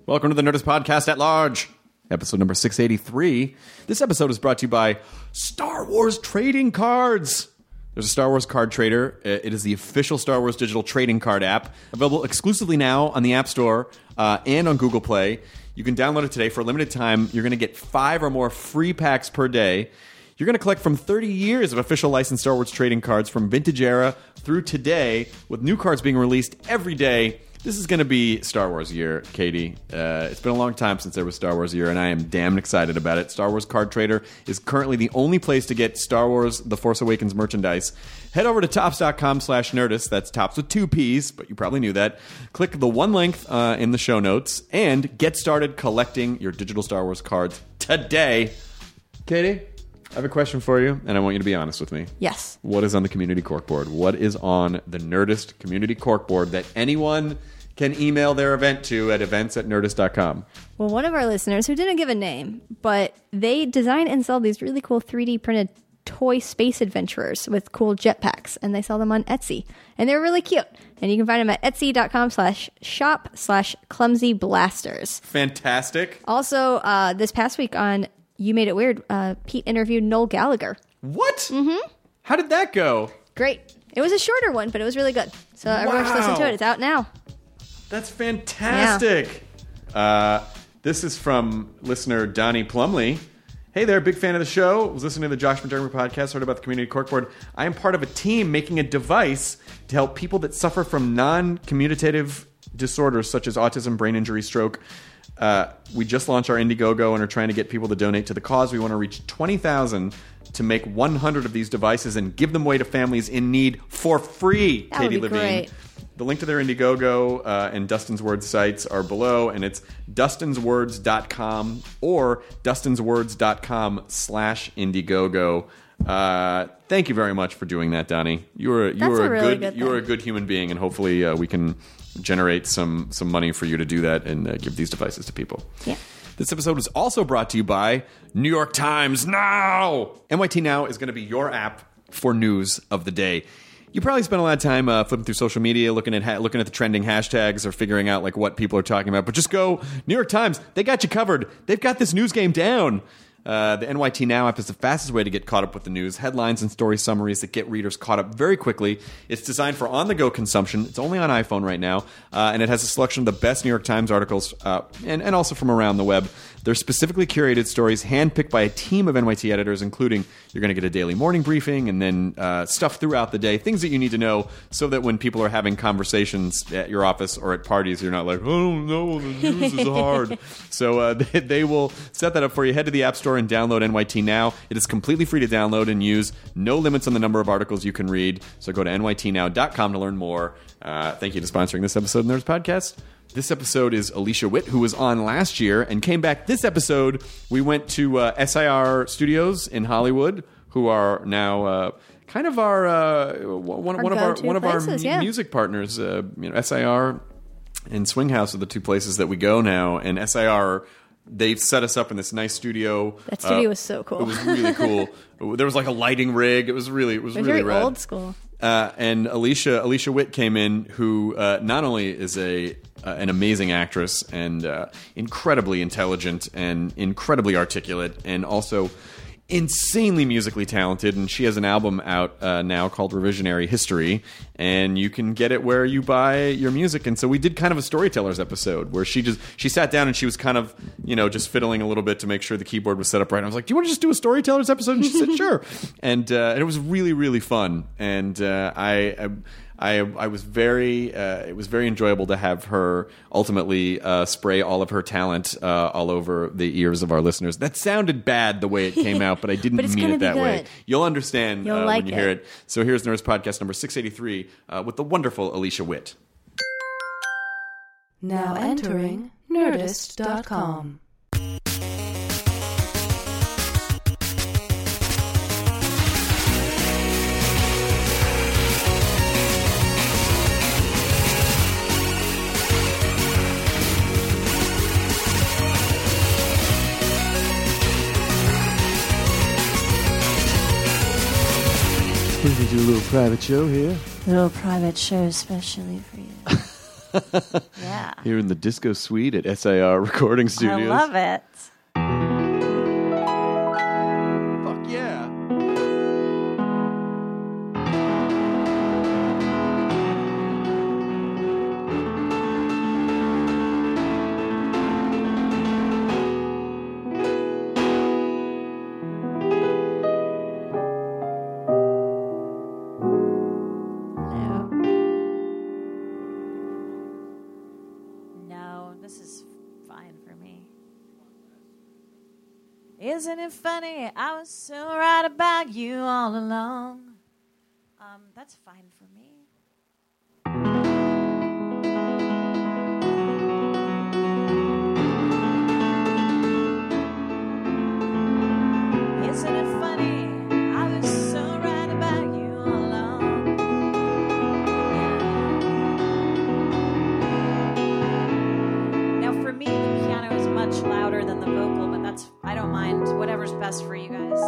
Welcome to the Nerdist Podcast at Large, episode number 683. This episode is brought to you by Star Wars Trading Cards. There's a Star Wars card trader. It is the official Star Wars digital trading card app, available exclusively now on the App Store and on Google Play. You can download it today for a limited time. You're going to get 5 or more free packs per day. You're going to collect from 30 years of official licensed Star Wars trading cards from vintage era through today, with new cards being released every day. This is going to be Star Wars year, Katie. It's been a long time since there was Star Wars year, and I am damn excited about it. Star Wars Card Trader is currently the only place to get Star Wars The Force Awakens merchandise. Head over to Topps.com/Nerdist. That's Topps with 2 P's, but you probably knew that. Click the one link in the show notes and get started collecting your digital Star Wars cards today. Katie, I have a question for you, and I want you to be honest with me. Yes. What is on the community corkboard? What is on the Nerdist community corkboard that anyone can email their event to at events@nerdist.com? Well, one of our listeners, who didn't give a name, but they design and sell these really cool 3D printed toy space adventurers with cool jetpacks, and they sell them on Etsy. And they're really cute. And you can find them at etsy.com/shop/clumsyblasters. Fantastic. Also, this past week on You Made It Weird, Pete interviewed Noel Gallagher. What? Mm-hmm. How did that go? Great. It was a shorter one, but it was really good. So everyone should listen to it. It's out now. That's fantastic. Yeah. This is from listener Donnie Plumley. Hey there, big fan of the show. Was listening to the Josh McDermott podcast, heard about the community corkboard. I am part of a team making a device to help people that suffer from non-commutative disorders such as autism, brain injury, stroke. We just launched our Indiegogo and are trying to get people to donate to the cause. We want to reach 20,000 to make 100 of these devices and give them away to families in need for free. That Katie would be Levine. great. The link to their Indiegogo and Dustin's Words sites are below, and it's dustinswords.com or dustinswords.com/Indiegogo. Thank you very much for doing that, Donnie. You are a good human being, and hopefully we can generate some money for you to do that and give these devices to people. Yeah. This episode is also brought to you by New York Times Now. NYT Now is going to be your app for news of the day. You probably spend a lot of time flipping through social media, looking at the trending hashtags or figuring out like what people are talking about. But just go New York Times. They got you covered. They've got this news game down. The NYT Now app is the fastest way to get caught up with the news. Headlines and story summaries that get readers caught up very quickly. It's designed for on-the-go consumption. It's only on iPhone right now. And it has a selection of the best New York Times articles and also from around the web. They're specifically curated stories handpicked by a team of NYT editors, including you're going to get a daily morning briefing and then stuff throughout the day, things that you need to know so that when people are having conversations at your office or at parties, you're not like, oh, no, the news is hard. So they will set that up for you. Head to the App Store and download NYT Now. It is completely free to download and use. No limits on the number of articles you can read. So go to nytnow.com to learn more. Thank you to sponsoring this episode of Nerds Podcast. This episode is Alicia Witt, who was on last year and came back this episode. We went to SIR Studios in Hollywood, who are now kind of our one of our music partners. SIR and Swing House are the two places that we go now, and SIR. They've set us up in this nice studio. That studio was so cool. It was really cool. There was like a lighting rig. It was really very rad. Old school. And Alicia Witt came in, who not only is an amazing actress and incredibly intelligent and incredibly articulate, and also insanely musically talented, and she has an album out now called Revisionary History, and you can get it where you buy your music. And so we did kind of a storytellers episode where she sat down and she was kind of just fiddling a little bit to make sure the keyboard was set up right. And I was like, do you want to just do a storytellers episode? And she said sure. And it was really, really fun. And I was very it was very enjoyable to have her ultimately spray all of her talent all over the ears of our listeners. That sounded bad the way it came out, but I didn't mean it that way. You'll understand when you hear it. So here's Nerds Podcast number 683 with the wonderful Alicia Witt. Now entering Nerdist.com. We're going to do a little private show here. A little private show especially for you. Yeah. Here in the Disco Suite at SIR Recording Studios. I love it. Fuck yeah. No, this is fine for me. Isn't it funny? I was so right about you all along. That's fine for me. Isn't it funny? I was so right about you all along. Yeah. Now, for me, the piano is much louder than the vocal, but I don't mind. Whatever's best for you guys.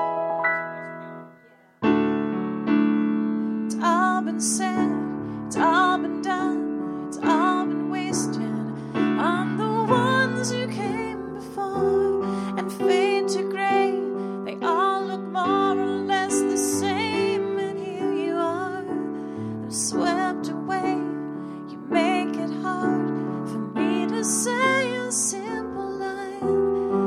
It's all been said, it's all been done, it's all been wasted on the ones who came before and fade to gray. They all look more or less the same, and here you are, they're swept away. You make it hard for me to say a simple line.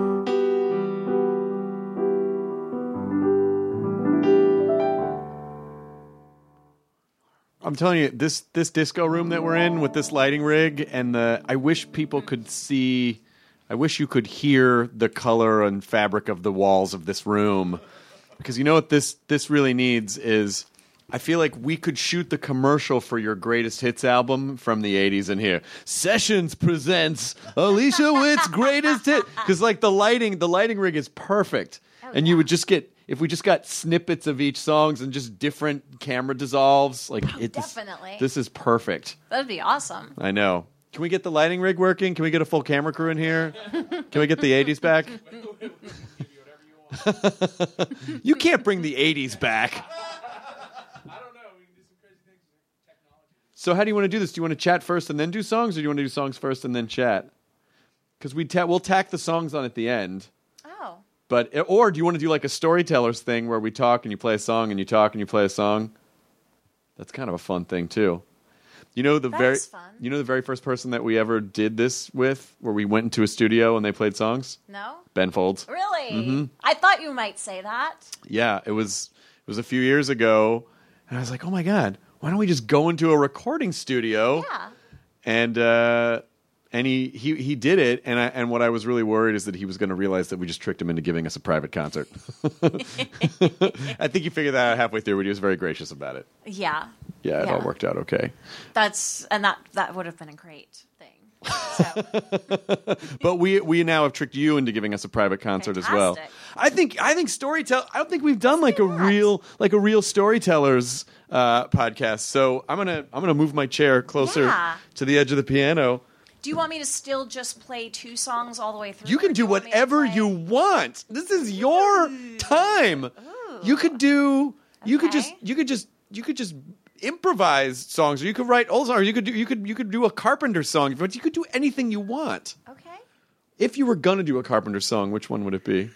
I'm telling you, this disco room that we're in with this lighting rig and I wish people could see, I wish you could hear the color and fabric of the walls of this room. Because you know what this really needs is, I feel like we could shoot the commercial for your greatest hits album from the 80s in here. Sessions presents Alicia Witt's greatest hit. Because like the lighting rig is perfect. And you would just get, if we just got snippets of each songs and just different camera dissolves, like Definitely. this is perfect. That'd be awesome. I know. Can we get the lighting rig working? Can we get a full camera crew in here? Can we get the 80s back? You can't bring the 80s back. So how do you want to do this? Do you want to chat first and then do songs, or do you want to do songs first and then chat? Because we'll tack the songs on at the end. Oh. But or do you want to do like a storytellers thing where we talk and you play a song and you talk and you play a song? That's kind of a fun thing too. You know the very first person that we ever did this with, where we went into a studio and they played songs? No? Ben Folds. Really? Mm-hmm. I thought you might say that. Yeah, it was a few years ago, and I was like, "Oh my god, why don't we just go into a recording studio?" Yeah. And he did it, and what I was really worried is that he was going to realize that we just tricked him into giving us a private concert. I think he figured that out halfway through, but he was very gracious about it. Yeah. Yeah, it all worked out okay. That would have been a great thing. So. But we now have tricked you into giving us a private concert as well. I think storytell. I don't think we've done like a real storytellers podcast. So I'm gonna move my chair closer to the edge of the piano. Do you want me to still just play 2 songs all the way through? You can do whatever you want. This is your time. You could do. You could just improvise songs, or you could write old songs, or you could do a Carpenter song, but you could do anything you want. Okay. If you were gonna do a Carpenter song, which one would it be?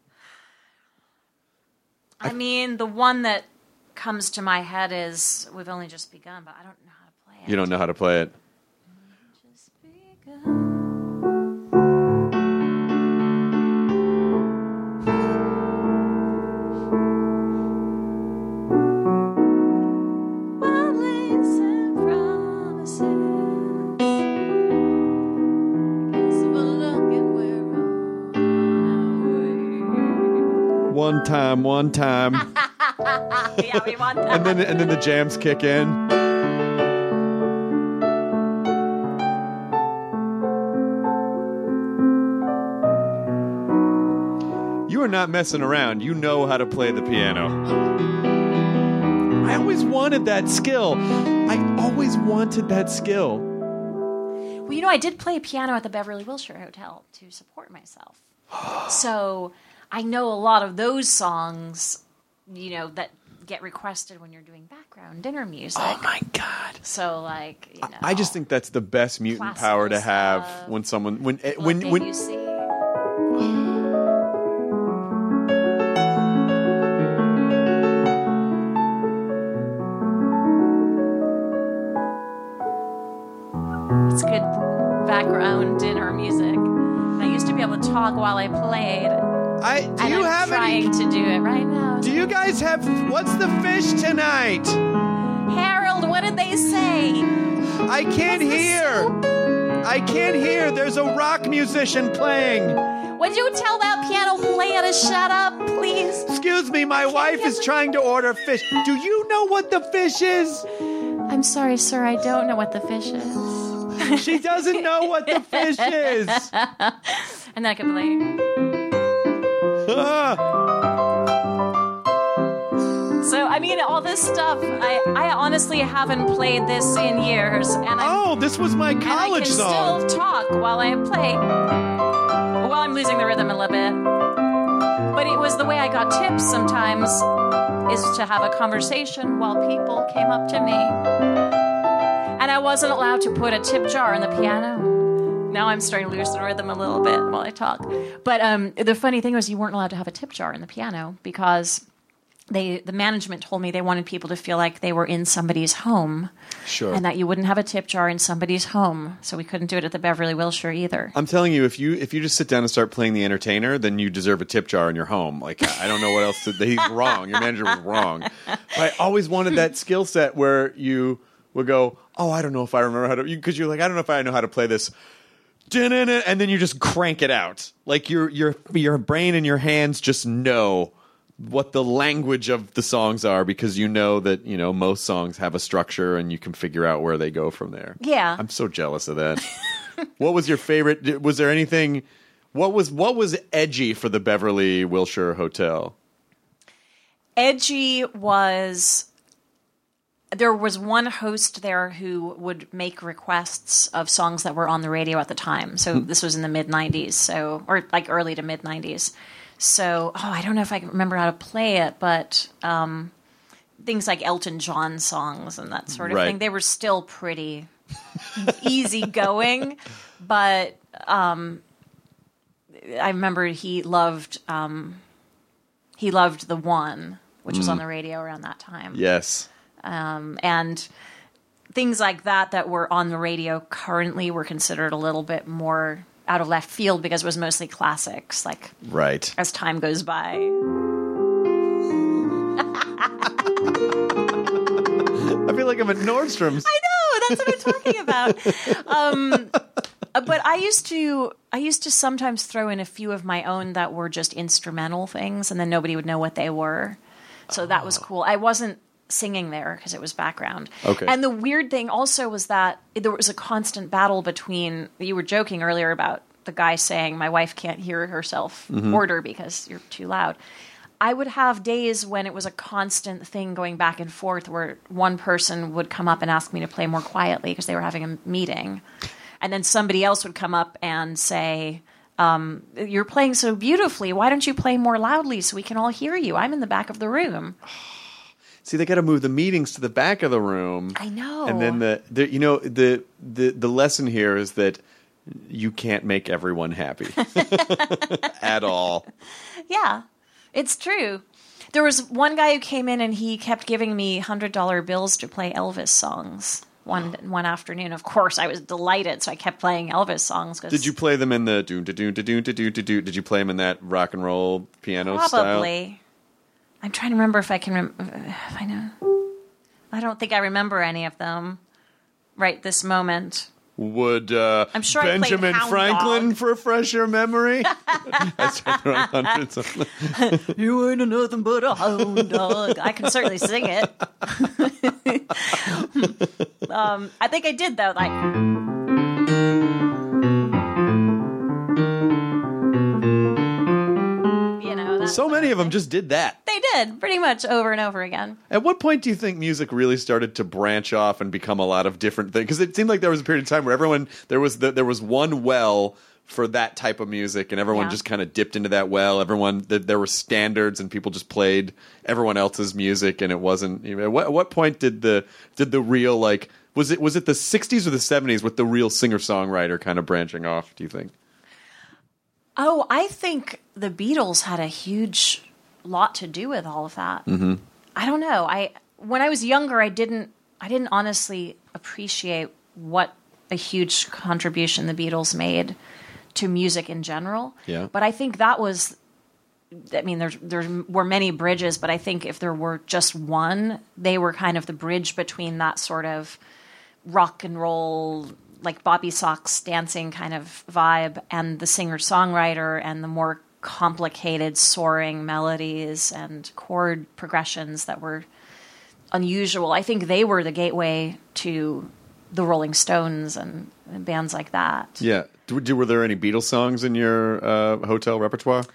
I mean, the one that comes to my head is "We've Only Just Begun," but I don't know how to play it. You don't know how to play it. Just begun. One time. Yeah, we want that. and then the jams kick in. You are not messing around. You know how to play the piano. I always wanted that skill. Well, I did play piano at the Beverly Wilshire Hotel to support myself. So I know a lot of those songs, that get requested when you're doing background dinner music. Oh my God! So like, you know, I just think that's the best mutant power to have stuff. when someone when you see. It's good background dinner music. And I used to be able to talk while I played. I'm trying to do it right now. Do you guys have what's the fish tonight? Harold, what did they say? I can't hear. I can't hear. There's a rock musician playing. Would you tell that piano player to shut up, please? Excuse me, my wife is trying to order fish. Do you know what the fish is? I'm sorry, sir, I don't know what the fish is. She doesn't know what the fish is. And I can play. So, I mean, all this stuff, I honestly haven't played this in years. And this was my college and I song. can still talk while I play. Well, I'm losing the rhythm a little bit. But it was the way I got tips sometimes, is to have a conversation while people came up to me. And I wasn't allowed to put a tip jar in the piano. Now I'm starting to lose the rhythm a little bit while I talk. But the funny thing was you weren't allowed to have a tip jar in the piano because the management told me they wanted people to feel like they were in somebody's home. Sure. And that you wouldn't have a tip jar in somebody's home. So we couldn't do it at the Beverly Wilshire either. I'm telling you, if you just sit down and start playing The Entertainer, then you deserve a tip jar in your home. Like, I don't know what else he's wrong. Your manager was wrong. But I always wanted that skill set where you would go, oh, I don't know if I remember how to, because you're like, I don't know if I know how to play this. And then you just crank it out. Like your brain and your hands just know what the language of the songs are because you know that, most songs have a structure and you can figure out where they go from there. Yeah. I'm so jealous of that. What was your favorite? Was there anything? What was edgy for the Beverly Wilshire Hotel? Edgy was... There was one host there who would make requests of songs that were on the radio at the time. So this was in the mid-'90s, or like early to mid-'90s. So, I don't know if I can remember how to play it, but things like Elton John songs and that sort of thing, they were still pretty easy going. But I remember he loved The One, which was on the radio around that time. Yes. And things like that were on the radio currently were considered a little bit more out of left field because it was mostly classics, like right. As time goes by. I feel like I'm at Nordstrom's. I know, that's what I'm talking about. But I used to sometimes throw in a few of my own that were just instrumental things, and then nobody would know what they were. So that was cool. I wasn't singing there because it was background. Okay. And the weird thing also was that there was a constant battle between, you were joking earlier about the guy saying, my wife can't hear herself order because you're too loud. I would have days when it was a constant thing going back and forth where one person would come up and ask me to play more quietly because they were having a meeting. And then somebody else would come up and say, you're playing so beautifully. Why don't you play more loudly so we can all hear you? I'm in the back of the room. See, they got to move the meetings to the back of the room. I know. And then the lesson here is that you can't make everyone happy at all. Yeah, it's true. There was one guy who came in and he kept giving me $100 bills to play Elvis songs one afternoon. Of course, I was delighted, so I kept playing Elvis songs. Did you play them in the do-do-do-do-do-do-do? Did you play them in that rock and roll piano style? Probably. I'm trying to remember if I can. If I know. I don't think I remember any of them right this moment. Would I'm sure Benjamin I played Franklin Hound Dog. refresh your memory? I started throwing hundreds of You ain't nothing but a hound dog. I can certainly sing it. I think I did though. So many of them just did that. They did, pretty much over and over again. At what point do you think music really started to branch off and become a lot of different things? Because it seemed like there was a period of time where there was one well for that type of music, and everyone Yeah. just kind of dipped into that well. There were standards, and people just played everyone else's music, and it wasn't. At what point did the real like was it the 60s or the 70s with the real singer songwriter kind of branching off? Do you think? Oh, I think the Beatles had a huge lot to do with all of that. Mm-hmm. I don't know. When I was younger, I didn't honestly appreciate what a huge contribution the Beatles made to music in general. Yeah. But I think that was, I mean, there were many bridges, but I think if there were just one, they were kind of the bridge between that sort of rock and roll, like Bobby Sox dancing kind of vibe, and the singer-songwriter and the more complicated soaring melodies and chord progressions that were unusual. I think they were the gateway to the Rolling Stones and bands like that. Yeah. Were there any Beatles songs in your hotel repertoire?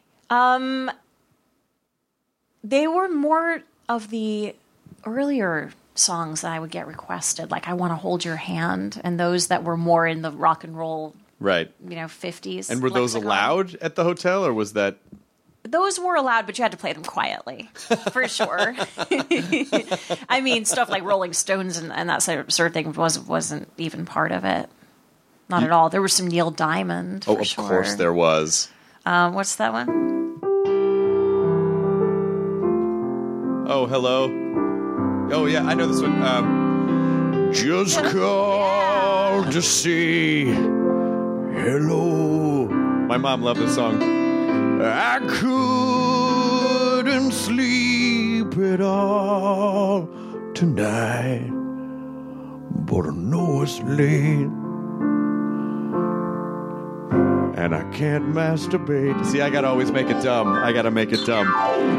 They were more of the earlier songs that I would get requested, like I Want to Hold Your Hand, and those that were more in the rock and roll, Right. 50s. And were those lexicon. allowed at the hotel, or was that? Those were allowed, but you had to play them quietly, for sure. I mean, stuff like Rolling Stones and that sort of thing wasn't even part of it. Not at all. There was some Neil Diamond, Oh, for of sure. course there was. What's that one? Oh, hello. Oh, yeah, I know this one. Just called to say hello. My mom loved this song. I couldn't sleep at all tonight, but I know it's late, and I can't masturbate. See, I gotta always make it dumb. I gotta make it dumb.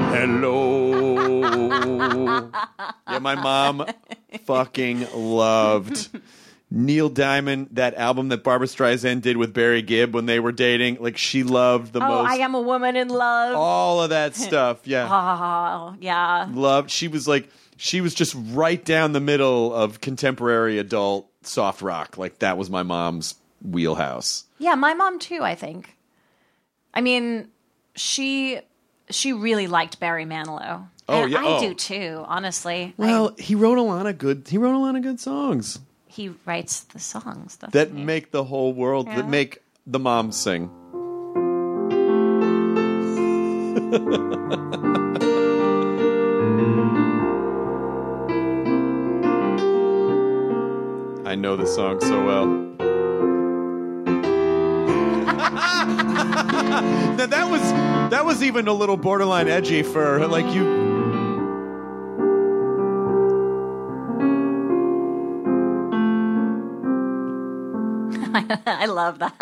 Hello. Yeah, my mom fucking loved Neil Diamond, that album that Barbra Streisand did with Barry Gibb when they were dating. Like, she loved the most. I Am a Woman in Love. All of that stuff. Yeah. Oh, yeah. Loved. She was just right down the middle of contemporary adult soft rock. Like, that was my mom's wheelhouse. Yeah, my mom too, I think. I mean, she really liked Barry Manilow. Oh, And yeah. I Oh. do too, honestly. Well, he wrote a lot of good songs He writes the songs doesn't that he? make the whole world, that Yeah. make the moms sing. I know the song so well. Now that was even a little borderline edgy for like you. I love that.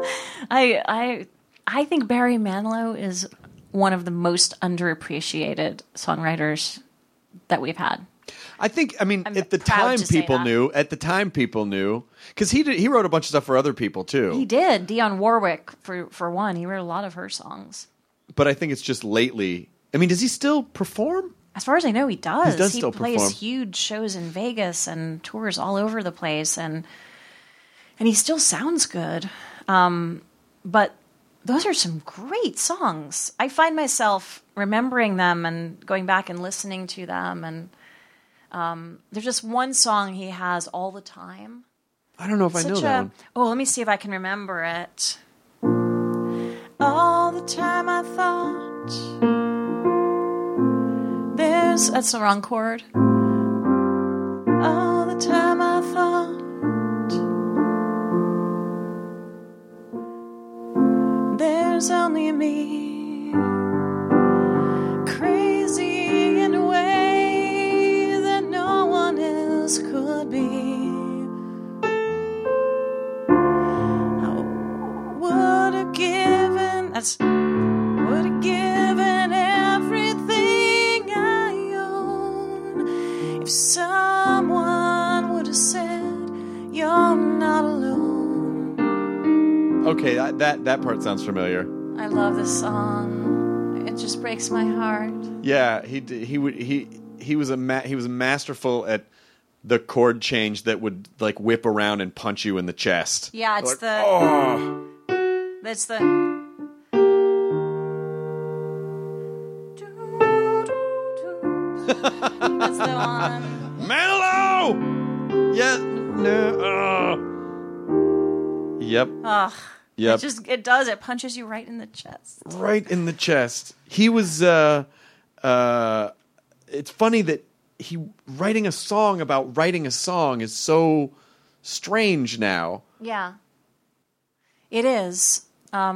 I think Barry Manilow is one of the most underappreciated songwriters that we've had. I think. I mean, I'm at the proud time, to say people that. knew. At the time, people knew because he wrote a bunch of stuff for other people too. He did. Dionne Warwick, for one, he wrote a lot of her songs. But I think it's just lately. I mean, does he still perform? As far as I know, he does. He does still plays perform. huge shows in Vegas and tours all over the place, and he still sounds good. But those are some great songs. I find myself remembering them and going back and listening to them. And there's just one song he has all the time. I don't know if I know that one. Oh, let me see if I can remember it. All the time I thought that's the wrong chord. All the time I thought there's only me, crazy in a way that no one else could be. I would have given, would have given everything I own if someone would have said you're not alone. Okay, that part sounds familiar. I love this song. It just breaks my heart. Yeah, he was masterful at the chord change that would like whip around and punch you in the chest. Yeah, it's Like, oh. That's the. That's the one. Mellow. Yeah. No. Yep. Ugh. Yep. It does. It punches you right in the chest. Right in the chest. He was. It's funny that writing a song about writing a song is so strange now. Yeah. It is.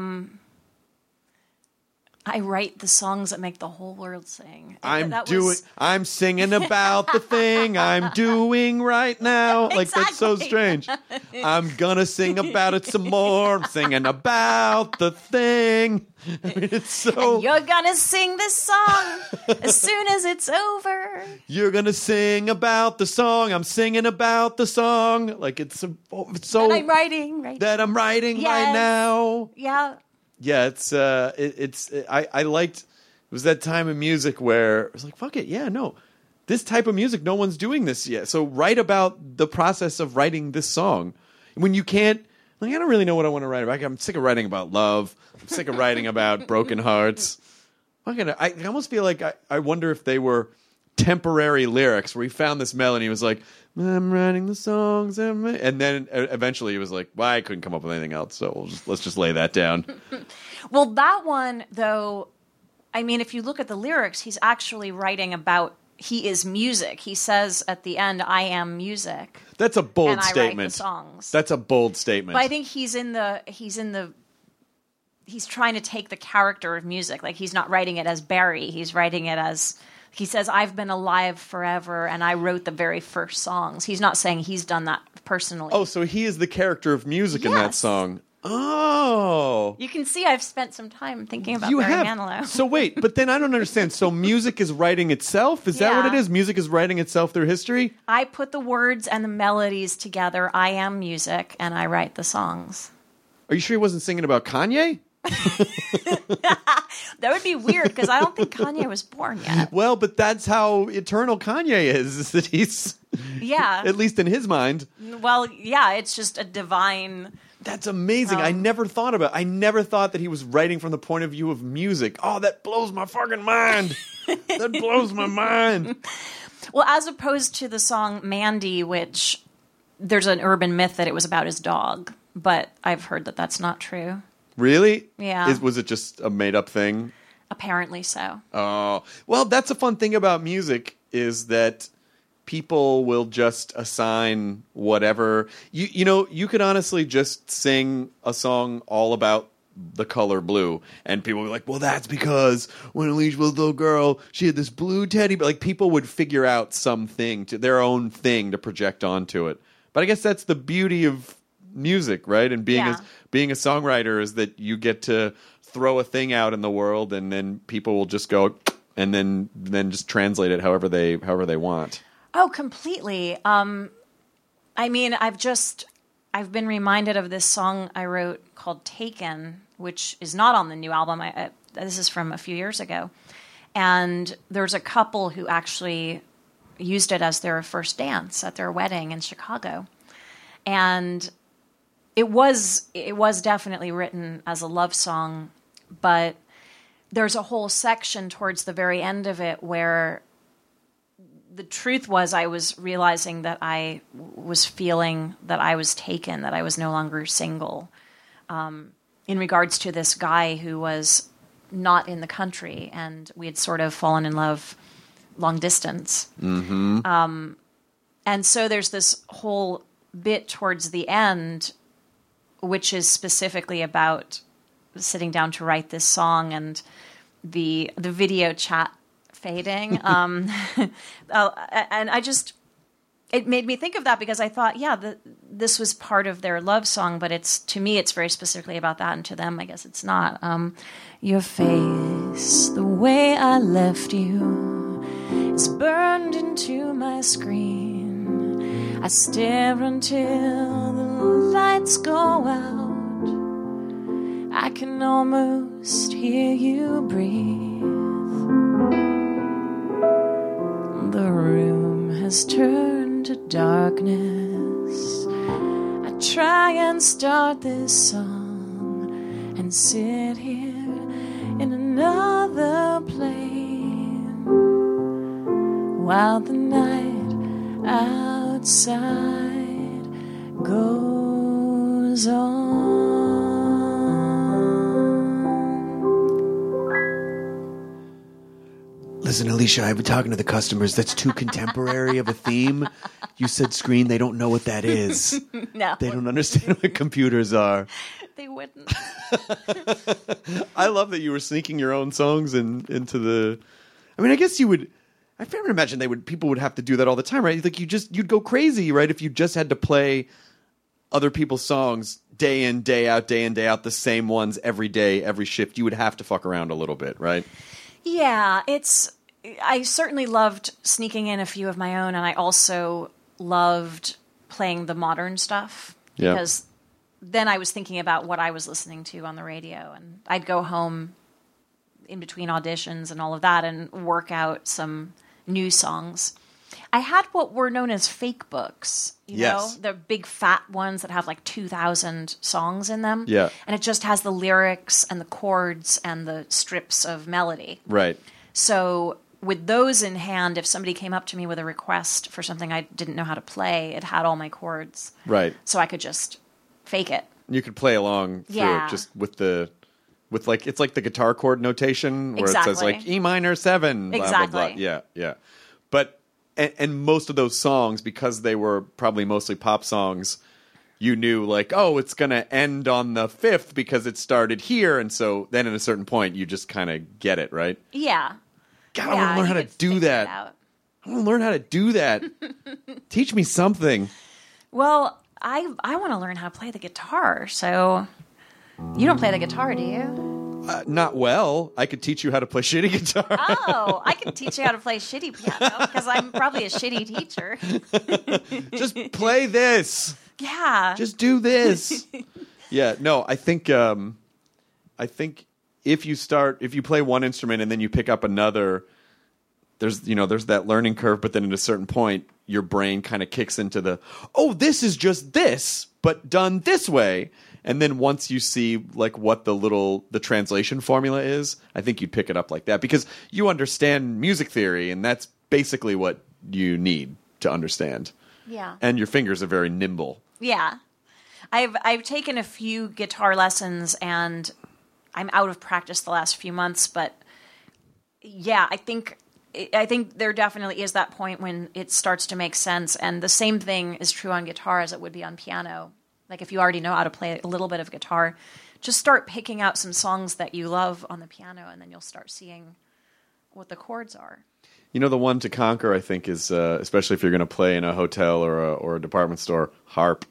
I write the songs that make the whole world sing. I'm singing about the thing I'm doing right now. Like, that's so strange. I'm gonna sing about it some more. I'm singing about the thing. I mean, it's so. And you're gonna sing this song as soon as it's over. You're gonna sing about the song. I'm singing about the song. Like, it's so. That I'm writing right That I'm writing right now. Yeah. Yeah, I liked, it was that time in music where it was like, fuck it, yeah, no, this type of music, no one's doing this yet. So write about the process of writing this song. When you can't, like, I don't really know what I want to write about. I'm sick of writing about love. I'm sick of writing about broken hearts. I almost feel like I wonder if they were temporary lyrics where he found this melody and he was like, I'm writing the songs, and then eventually he was like, well, I couldn't come up with anything else, so let's just lay that down. Well, that one, though, I mean, if you look at the lyrics, he's actually writing about he is music. He says at the end, I am music. That's a bold and statement. I write the songs. That's a bold statement. But I think he's trying to take the character of music. Like, he's not writing it as Barry. He's writing it as, he says, I've been alive forever and I wrote the very first songs. He's not saying he's done that personally. Oh, so he is the character of music in that Yes. song. Oh. You can see I've spent some time thinking about Barry Manilow. So wait, but then I don't understand. So music is writing itself? Is that what it Yeah. is? Music is writing itself through history? I put the words and the melodies together. I am music and I write the songs. Are you sure he wasn't singing about Kanye? That would be weird because I don't think Kanye was born yet. Well, but that's how eternal Kanye is that he's, Yeah. at least in his mind. Well, yeah, it's just a divine. That's amazing. I never thought that he was writing from the point of view of music. Oh, that blows my fucking mind. That blows my mind. Well, as opposed to the song Mandy, which there's an urban myth that it was about his dog, but I've heard that that's not true. Really? Yeah. Was it just a made-up thing? Apparently so. Oh, well, that's a fun thing about music is that people will just assign whatever. You know, you could honestly just sing a song all about the color blue, and people will be like, well, that's because when Alicia was a little girl, she had this blue teddy. But like, people would figure out something, their own thing to project onto it. But I guess that's the beauty of music, right? And being a songwriter is that you get to throw a thing out in the world, and then people will just go and then just translate it however they want. Oh, completely. I mean, I've been reminded of this song I wrote called Taken, which is not on the new album. This is from a few years ago. And there's a couple who actually used it as their first dance at their wedding in Chicago. And it was definitely written as a love song, but there's a whole section towards the very end of it where the truth was I was realizing that I was feeling that I was taken, that I was no longer single, in regards to this guy who was not in the country, and we had sort of fallen in love long distance. Mm-hmm. And so there's this whole bit towards the end, which is specifically about sitting down to write this song and the video chat fading. And it made me think of that because I thought, this was part of their love song, but to me, it's very specifically about that, and to them, I guess it's not. Your face, the way I left you, is burned into my screen. I stare until the lights go out. I can almost hear you breathe. The room has turned to darkness. I try and start this song, and sit here in another plane while the night outside goes on. Listen, Alicia, I've been talking to the customers. That's too contemporary of a theme. You said screen. They don't know what that is. No, They don't understand what computers are. they wouldn't. I love that you were sneaking your own songs into the. I mean, I guess you would. I would imagine people would have to do that all the time, right? Like you'd go crazy, right? If you just had to play other people's songs day in, day out, the same ones every day, every shift, you would have to fuck around a little bit, right? Yeah, I certainly loved sneaking in a few of my own, and I also loved playing the modern stuff Yeah. because then I was thinking about what I was listening to on the radio, and I'd go home in between auditions and all of that and work out some new songs. I had what were known as fake books, Yes. the big fat ones that have like 2,000 songs in them. Yeah. And it just has the lyrics and the chords and the strips of melody. Right. So with those in hand, if somebody came up to me with a request for something I didn't know how to play, it had all my chords. Right. So I could just fake it. You could play along through Yeah. it just with like it's like the guitar chord notation where it says Exactly. like E minor 7, blah, blah, blah. Exactly. Yeah, yeah. But and most of those songs, because they were probably mostly pop songs, you knew like, oh, it's gonna end on the 5th because it started here, and so then at a certain point you just kind of get it, right? Yeah. God, I want to learn how to do that. I want to learn how to do that. Teach me something. Well, I want to learn how to play the guitar. So you don't play the guitar, do you? Not well. I could teach you how to play shitty guitar. Oh, I can teach you how to play shitty piano because I'm probably a shitty teacher. Just play this. Yeah. Just do this. Yeah, no, I think if you play one instrument and then you pick up another, there's that learning curve, but then at a certain point your brain kind of kicks into this is just this, but done this way. And then once you see like what the translation formula is, I think you'd pick it up like that because you understand music theory, and that's basically what you need to understand. Yeah. And your fingers are very nimble. Yeah. I've taken a few guitar lessons and I'm out of practice the last few months, but yeah, I think there definitely is that point when it starts to make sense, and the same thing is true on guitar as it would be on piano. Like if you already know how to play a little bit of guitar, just start picking out some songs that you love on the piano, and then you'll start seeing what the chords are. You know, the one to conquer, I think, is especially if you're going to play in a hotel or a department store, harp.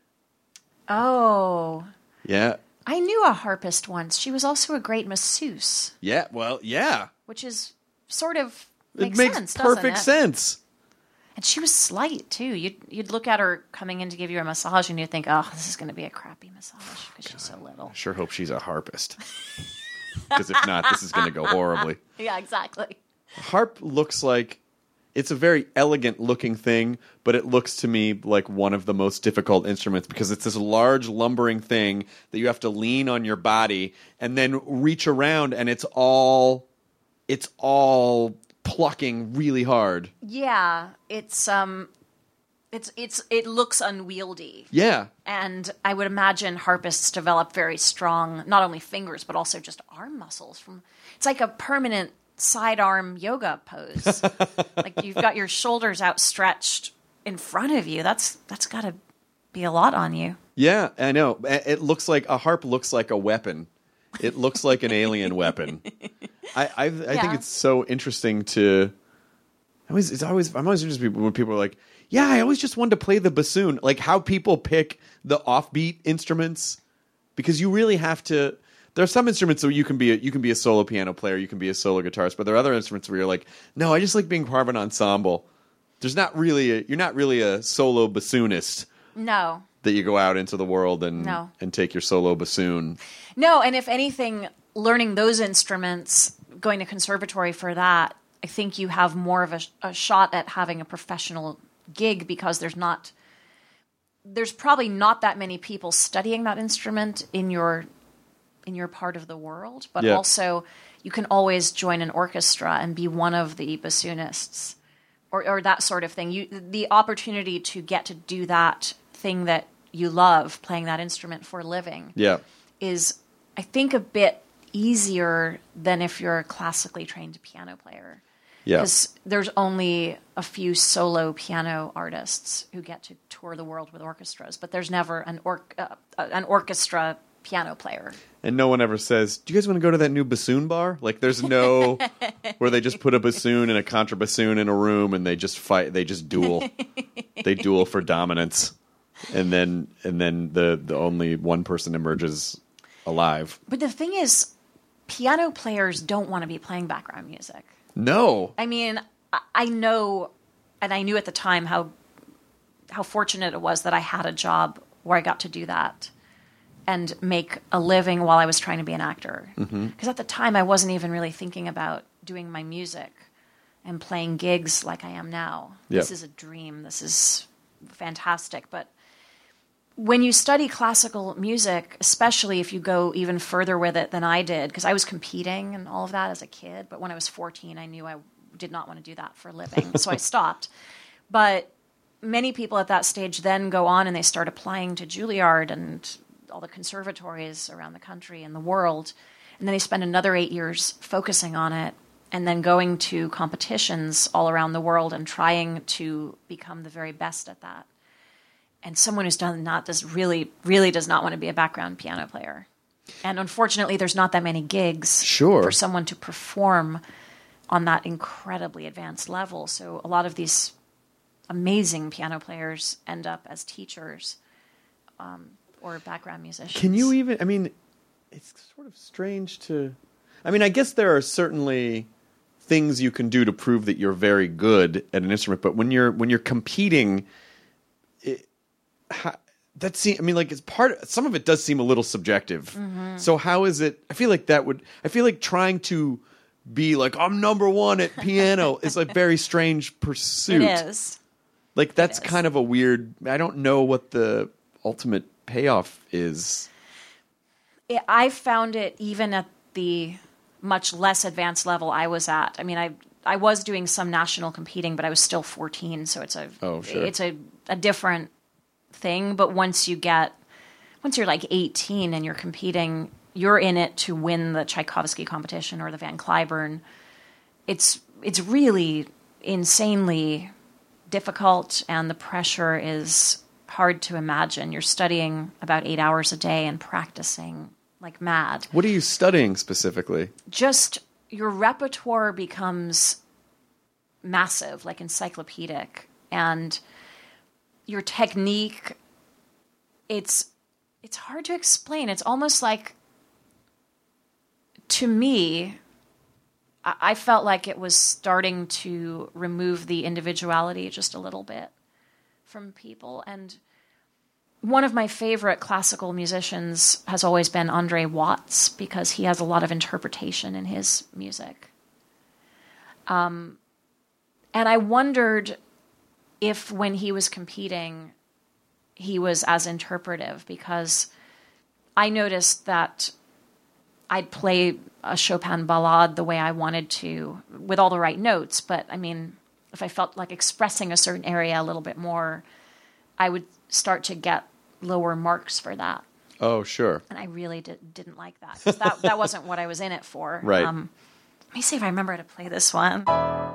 Oh. Yeah. I knew a harpist once. She was also a great masseuse, Yeah. Well, yeah. which is sort of It makes makes sense, perfect doesn't it? sense. And she was slight too. You'd look at her coming in to give you a massage, and you'd think, "Oh, this is going to be a crappy massage because she's so little." I sure hope she's a harpist. Because if not, this is going to go horribly. Yeah, exactly. Harp looks like it's a very elegant looking thing, but it looks to me like one of the most difficult instruments because it's this large lumbering thing that you have to lean on your body and then reach around, and it's all plucking really hard. Yeah, it looks unwieldy. Yeah. And I would imagine harpists develop very strong, not only fingers but also just arm muscles. It's like a permanent sidearm yoga pose. Like you've got your shoulders outstretched in front of you. That's got to be a lot on you. Yeah, I know. It looks like a harp looks like a weapon. It looks like an alien weapon. I think it's so interesting to. I'm always interested when people are like, "Yeah, I always just wanted to play the bassoon." Like how people pick the offbeat instruments, because you really have to. There are some instruments where you can be a solo piano player, you can be a solo guitarist, but there are other instruments where you're like, "No, I just like being part of an ensemble." You're not really a solo bassoonist. No. That you go out into the world and take your solo bassoon. No, and if anything, learning those instruments, going to conservatory for that, I think you have more of a shot at having a professional gig because there's probably not that many people studying that instrument in your in your part of the world, but Yeah. also you can always join an orchestra and be one of the bassoonists or that sort of thing. The opportunity to get to do that thing that you love, playing that instrument for a living, Yeah. is, I think, a bit easier than if you're a classically trained piano player. Yeah. Because there's only a few solo piano artists who get to tour the world with orchestras, but there's never an orchestra piano player. And no one ever says, "Do you guys want to go to that new bassoon bar?" Like, there's no where they just put a bassoon and a contrabassoon in a room and they just fight. They just duel. They duel for dominance, and then the only one person emerges alive. But the thing is, piano players don't want to be playing background music. No. I mean, I know, and I knew at the time how fortunate it was that I had a job where I got to do that and make a living while I was trying to be an actor. Because at the time, I wasn't even really thinking about doing my music and playing gigs like I am now. Yeah. This is a dream. This is fantastic. But when you study classical music, especially if you go even further with it than I did, because I was competing and all of that as a kid, but when I was 14, I knew I did not want to do that for a living, so I stopped. But many people at that stage then go on and they start applying to Juilliard and all the conservatories around the country and the world, and then they spend another 8 years focusing on it and then going to competitions all around the world and trying to become the very best at that. And someone who's done that really does not want to be a background piano player. And unfortunately, there's not that many gigs Sure. for someone to perform on that incredibly advanced level. So a lot of these amazing piano players end up as teachers or background musicians. Can you even? I mean, it's sort of strange to. I mean, I guess there are certainly things you can do to prove that you're very good at an instrument, but when you're competing, that seems. I mean, like, it's part. Some of it does seem a little subjective. So how is it? I feel like trying to be like, I'm number one at piano is a very strange pursuit. It is. Like, that's is. kind of a weird. I don't know what the ultimate payoff is. I found it even at the much less advanced level I was at. I mean, I was doing some national competing, but I was still 14, so it's a different thing. But once you're like 18 and you're competing, you're in it to win the Tchaikovsky competition or the Van Cliburn. It's really insanely difficult, and the pressure is hard to imagine. You're studying about 8 hours a day and practicing like mad. What are you studying specifically? Just your repertoire becomes massive, like encyclopedic, and your technique, it's hard to explain. It's almost like, to me, I felt like it was starting to remove the individuality just a little bit from people. And one of my favorite classical musicians has always been Andre Watts, because he has a lot of interpretation in his music. And I wondered if when he was competing, he was as interpretive, because I noticed that I'd play a Chopin ballade the way I wanted to, with all the right notes. But I mean, if I felt like expressing a certain area a little bit more, I would start to get lower marks for that. Oh, sure. And I really didn't like that, because that wasn't what I was in it for. Right. Let me see if I remember how to play this one.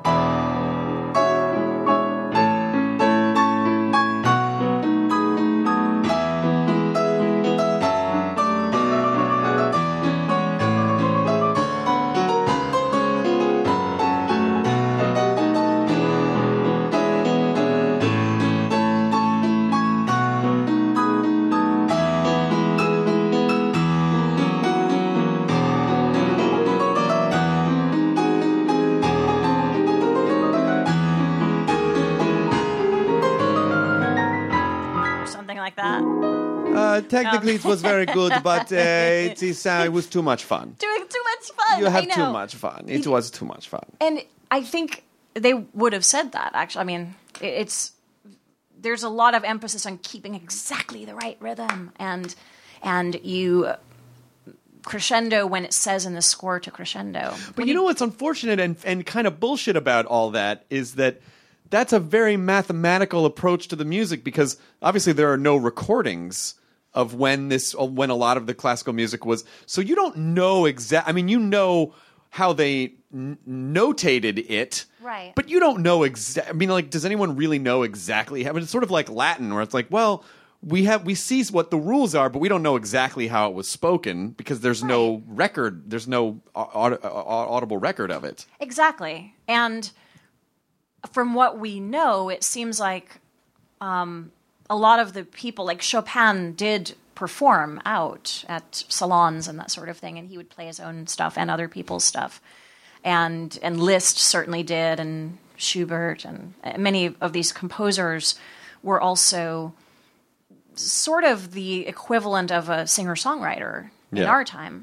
Like that. Technically, it was very good, but it was too much fun. Doing too much fun. You have I know. too much fun. It was too much fun. And I think they would have said that, actually. I mean, there's a lot of emphasis on keeping exactly the right rhythm, and you crescendo when it says in the score to crescendo. But you know what's unfortunate and kind of bullshit about all that is that that's a very mathematical approach to the music, because obviously there are no recordings of when a lot of the classical music was. So you don't know I mean, you know how they notated it. Right. But you don't know I mean, like, does anyone really know exactly? I mean, it's sort of like Latin, where it's like, well, we see what the rules are, but we don't know exactly how it was spoken because there's no record, there's no audible record of it. Exactly. And from what we know, it seems like a lot of the people, like Chopin did perform out at salons and that sort of thing, and he would play his own stuff and other people's stuff. And Liszt certainly did, and Schubert, and many of these composers were also sort of the equivalent of a singer-songwriter in our time.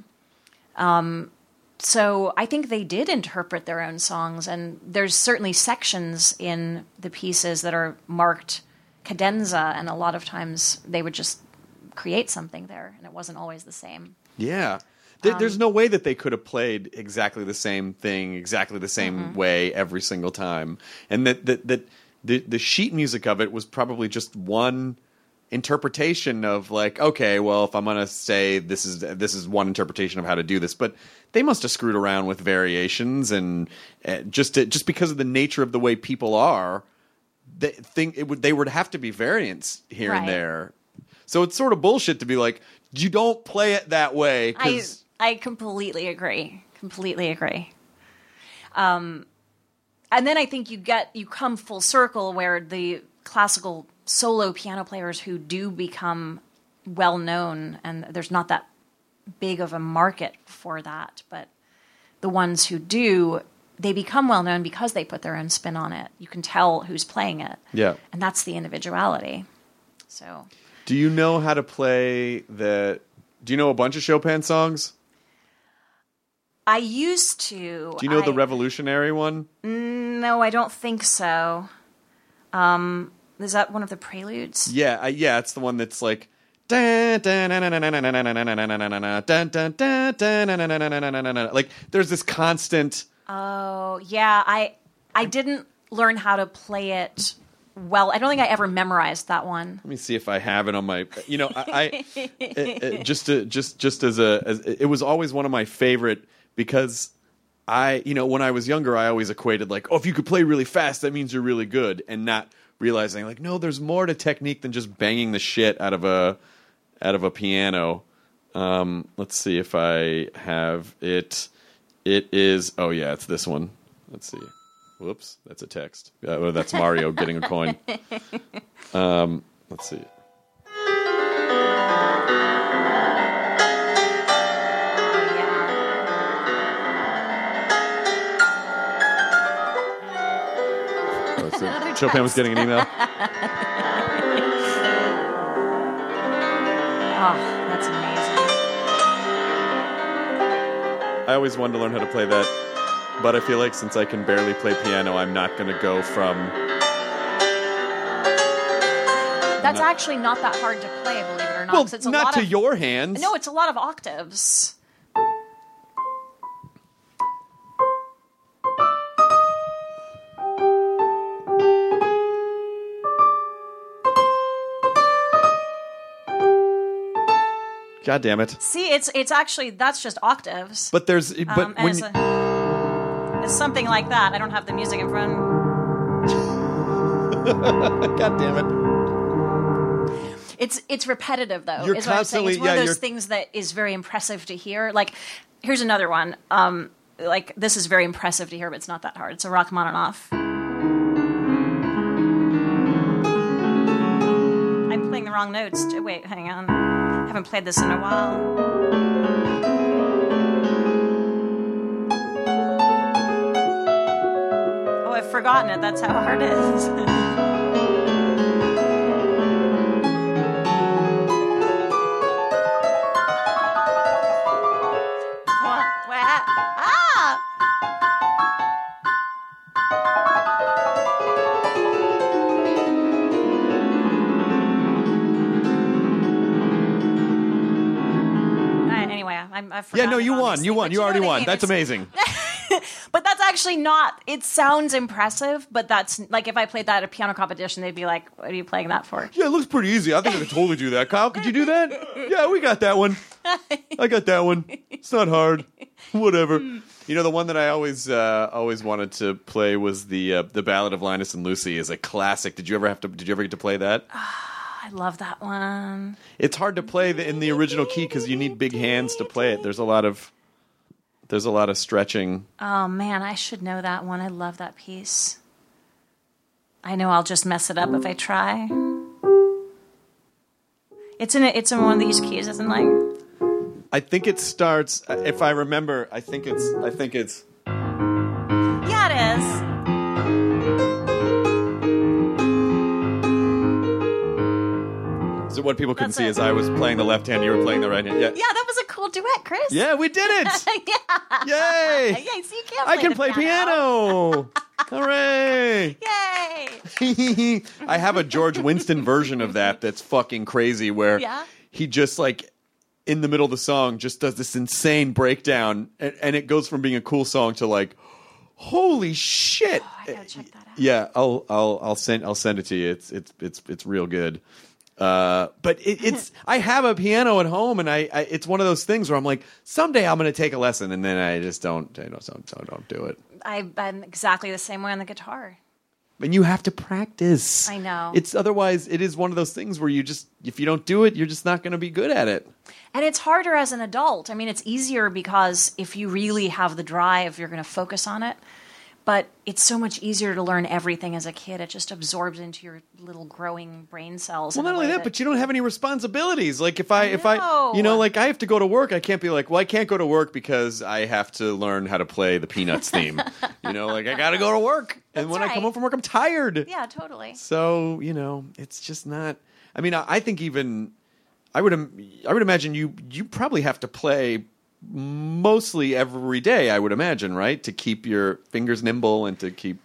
So I think they did interpret their own songs, and there's certainly sections in the pieces that are marked cadenza, and a lot of times they would just create something there, and it wasn't always the same. Yeah. There's no way that they could have played exactly the same thing, exactly the same way every single time. And that the sheet music of it was probably just one interpretation of, like, okay, well, if I'm going to say this is one interpretation of how to do this, but they must have screwed around with variations, and just because of the nature of the way people are, they would have to be variants here and there. So it's sort of bullshit to be like, you don't play it that way. I completely agree. Completely agree. And then I think you come full circle where the classical solo piano players who do become well known, and there's not that big of a market for that, but the ones who do, they become well known because they put their own spin on it. You can tell who's playing it. Yeah. And that's the individuality. So, do you know how to play do you know a bunch of Chopin songs? I used to. Do you know the Revolutionary one? No, I don't think so. Is that one of the preludes? Yeah, it's the one that's like like there's this constant. Oh, yeah, I didn't learn how to play it well. I don't think I ever memorized that one. Let me see if I have it on my. You know, just as it was always one of my favorite, because when I was younger, I always equated, like, oh, if you could play really fast, that means you're really good, and not realizing, like, no, there's more to technique than just banging the shit out of a piano. Let's see if I have it. It is. Oh yeah, it's this one. Let's see. Whoops, that's a text. That's Mario getting a coin. Let's see. Chopin was getting an email. Oh, that's amazing. I always wanted to learn how to play that, but I feel like since I can barely play piano, I'm not going to go from... That's actually not that hard to play, believe it or not. Well, it's not to your hands. No, it's a lot of octaves. God damn it! See, it's actually, that's just octaves. But when it's something like that. I don't have the music in front. God damn it! It's repetitive though. You're is constantly what I'm saying. It's one of those things that is very impressive to hear. Like, here's another one. Like, this is very impressive to hear, but it's not that hard. It's a Rachmaninoff. I'm playing the wrong notes. Wait, hang on. I haven't played this in a while. Oh, I've forgotten it. That's how hard it is. I've Yeah, no, forgotten you it, won. obviously, You won. but You know already what I won. mean. That's amazing. But that's actually not. It sounds impressive, but that's like if I played that at a piano competition, they'd be like, "What are you playing that for?" Yeah, it looks pretty easy. I think I could totally do that. Kyle, could you do that? Yeah, we got that one. I got that one. It's not hard. Whatever. You know, the one that I always wanted to play was the Ballad of Linus and Lucy is a classic. Did you ever get to play that? I love that one. It's hard to play in the original key because you need big hands to play it. There's a lot of stretching. Oh man, I should know that one. I love that piece. I know I'll just mess it up if I try. It's in one of these keys, isn't it? I think it starts. If I remember, I think it's. Yeah, it is. So what people couldn't That's see it. is I was playing the left hand, you were playing the right hand. Yeah. Yeah, that was a cool duet, Chris. Yeah, we did it! Yeah. Yay! Yeah, so you can I can the play piano! Hooray! Yay! I have a George Winston version of that's fucking crazy where Yeah? he just like in the middle of the song just does this insane breakdown and it goes from being a cool song to like holy shit. I gotta check that out. Yeah, I'll send it to you. It's real good. But it's I have a piano at home, and I it's one of those things where I'm like, someday I'm going to take a lesson, and then I just don't do it. I'm exactly the same way on the guitar. And you have to practice. I know. It's otherwise it is one of those things where you just if you don't do it, you're just not going to be good at it. And it's harder as an adult. I mean, it's easier because if you really have the drive, you're going to focus on it. But it's so much easier to learn everything as a kid. It just absorbs into your little growing brain cells. Well, not only that, but you don't have any responsibilities. Like if I know. like I have to go to work, I can't be like, well, I can't go to work because I have to learn how to play the Peanuts theme. Like I got to go to work, and when I come right. home from work, I'm tired. Yeah, totally. So it's just not. I mean, I think even I would imagine you probably have to play mostly every day. I would imagine, right, to keep your fingers nimble and to keep.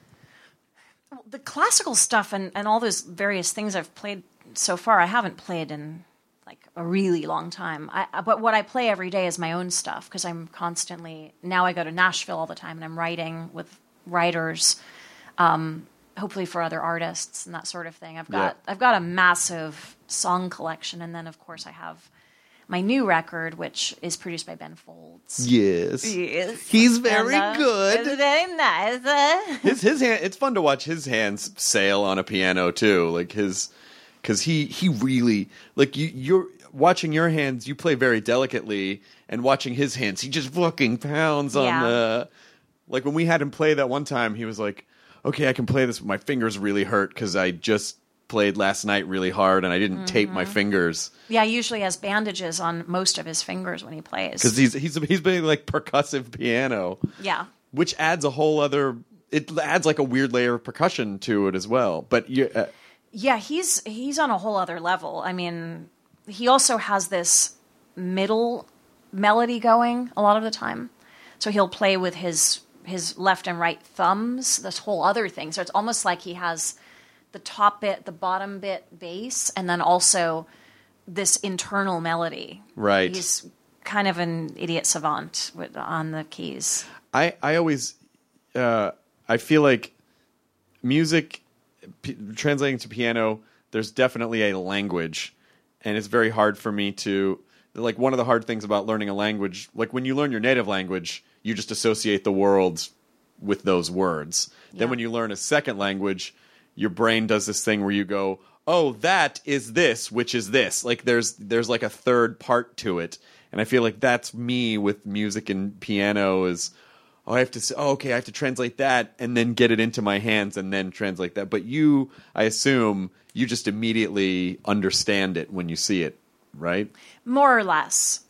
The classical stuff and all those various things I've played so far, I haven't played in like a really long time. But what I play every day is my own stuff because I'm constantly now. I go to Nashville all the time and I'm writing with writers, hopefully for other artists and that sort of thing. I've got a massive song collection, and then of course I have my new record, which is produced by Ben Folds. Yes, Yes. he's very And, good. It's very nice. His hand. It's fun to watch his hands sail on a piano too. Like because he really like you're watching your hands. You play very delicately, and watching his hands, he just fucking pounds on Yeah. the. Like when we had him play that one time, he was like, "Okay, I can play this, but my fingers really hurt because I just played last night really hard and I didn't tape my fingers." Yeah, he usually has bandages on most of his fingers when he plays. Because he's playing like percussive piano. Yeah. Which adds a whole other. It adds like a weird layer of percussion to it as well. But Yeah, he's on a whole other level. I mean, he also has this middle melody going a lot of the time. So he'll play with his left and right thumbs, this whole other thing. So it's almost like he has the top bit, the bottom bit bass, and then also this internal melody. Right. He's kind of an idiot savant on the keys. I always I feel like music translating to piano, there's definitely a language, and it's very hard for me to like one of the hard things about learning a language, like when you learn your native language, you just associate the worlds with those words. Then when you learn a second language, your brain does this thing where you go, "Oh, that is this, which is this." Like there's like a third part to it. And I feel like that's me with music and piano is I have to say, okay, I have to translate that and then get it into my hands and then translate that. But you, I assume, you just immediately understand it when you see it, right? More or less.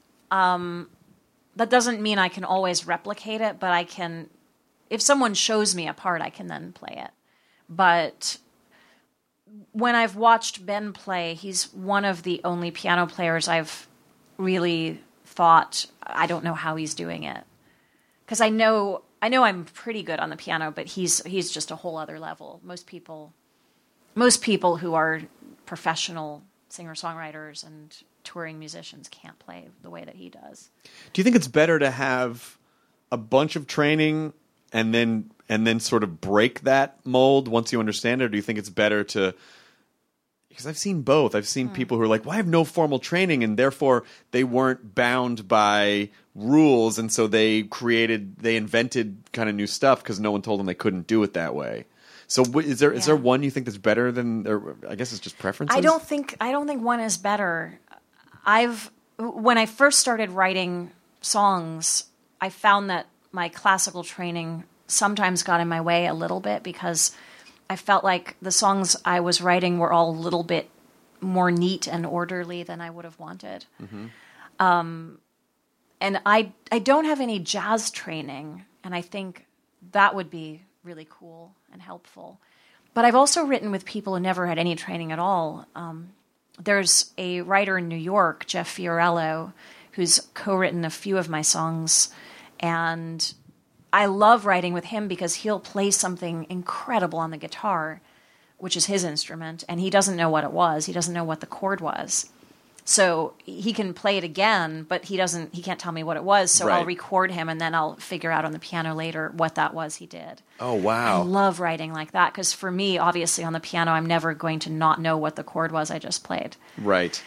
That doesn't mean I can always replicate it, but I can. If someone shows me a part, I can then play it. But when I've watched Ben play, he's one of the only piano players I've really thought, I don't know how he's doing it. Because I know I'm pretty good on the piano, but he's just a whole other level. Most people who are professional singer-songwriters and touring musicians can't play the way that he does. Do you think it's better to have a bunch of training and then sort of break that mold once you understand it, or do you think it's better to? Because I've seen both. I've seen people who are like, well, I have no formal training, and therefore they weren't bound by rules, and so they invented kind of new stuff because no one told them they couldn't do it that way. So is there one you think that's better than, or I guess it's just preferences? I don't think one is better. When I first started writing songs, I found that my classical training sometimes got in my way a little bit because I felt like the songs I was writing were all a little bit more neat and orderly than I would have wanted. Mm-hmm. And I don't have any jazz training, and I think that would be really cool and helpful. But I've also written with people who never had any training at all. There's a writer in New York, Jeff Fiorello, who's co-written a few of my songs, and I love writing with him because he'll play something incredible on the guitar, which is his instrument, and he doesn't know what it was. He doesn't know what the chord was. So he can play it again, but he can't tell me what it was. So Right. I'll record him, and then I'll figure out on the piano later what that was he did. Oh, wow. I love writing like that because for me, obviously on the piano, I'm never going to not know what the chord was I just played. Right.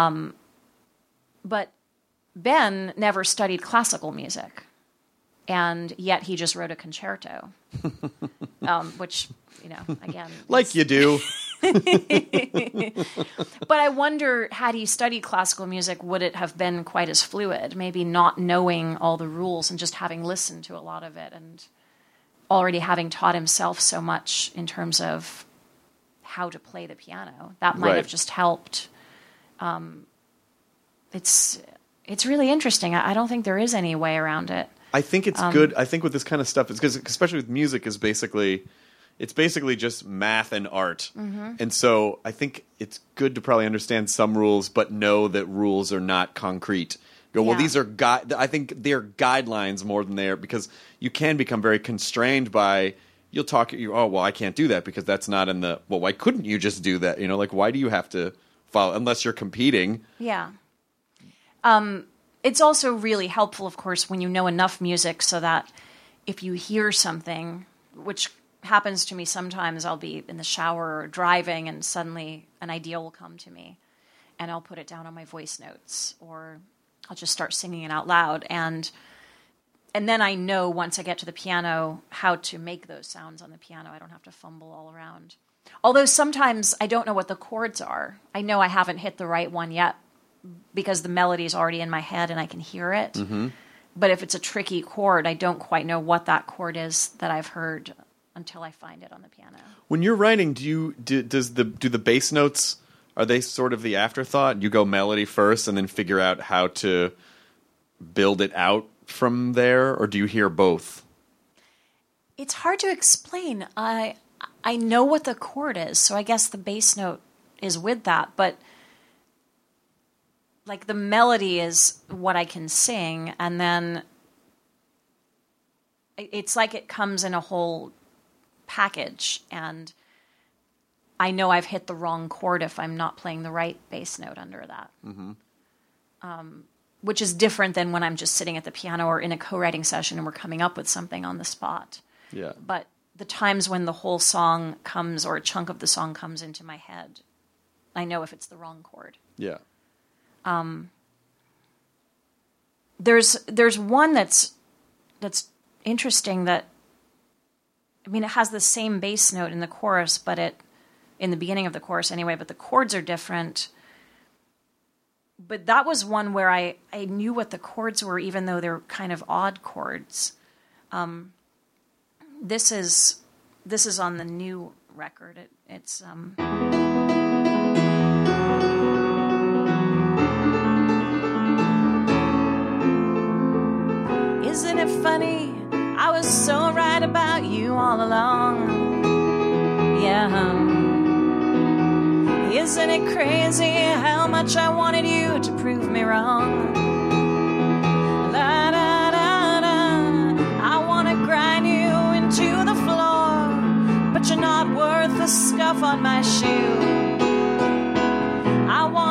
But Ben never studied classical music, and yet he just wrote a concerto, which, again... Like you do. But I wonder, had he studied classical music, would it have been quite as fluid? Maybe not knowing all the rules and just having listened to a lot of it and already having taught himself so much in terms of how to play the piano. That might Right. have just helped. It's really interesting. I don't think there is any way around it. I think it's good. I think with this kind of stuff, it's because, especially with music, it's basically just math and art. Mm-hmm. And so I think it's good to probably understand some rules, but know that rules are not concrete. Well, Yeah. these are I think they're guidelines more than they're, because you can become very constrained by, I can't do that because that's not in the, well, why couldn't you just do that? Why do you have to follow, unless you're competing? Yeah. It's also really helpful, of course, when you know enough music so that if you hear something, which happens to me sometimes, I'll be in the shower or driving and suddenly an idea will come to me and I'll put it down on my voice notes or I'll just start singing it out loud. And then I know once I get to the piano how to make those sounds on the piano. I don't have to fumble all around. Although sometimes I don't know what the chords are. I know I haven't hit the right one yet because the melody is already in my head and I can hear it. Mm-hmm. But if it's a tricky chord, I don't quite know what that chord is that I've heard until I find it on the piano. When you're writing, do the bass notes, are they sort of the afterthought? You go melody first and then figure out how to build it out from there, or do you hear both? It's hard to explain. I know what the chord is, so I guess the bass note is with that, but like the melody is what I can sing, and then it's like it comes in a whole package, and I know I've hit the wrong chord if I'm not playing the right bass note under that. Mm-hmm. Which is different than when I'm just sitting at the piano or in a co-writing session and we're coming up with something on the spot. Yeah. But the times when the whole song comes or a chunk of the song comes into my head, I know if it's the wrong chord. Yeah. There's one that's interesting that, it has the same bass note in the chorus, but in the beginning of the chorus anyway, but the chords are different. But that was one where I knew what the chords were, even though they're kind of odd chords. This is on the new record. It's Isn't it funny? I was so right about you all along. Yeah. Isn't it crazy how much I wanted you to prove me wrong? La, da, da, da. I want to grind you into the floor, but you're not worth the scuff on my shoe. I want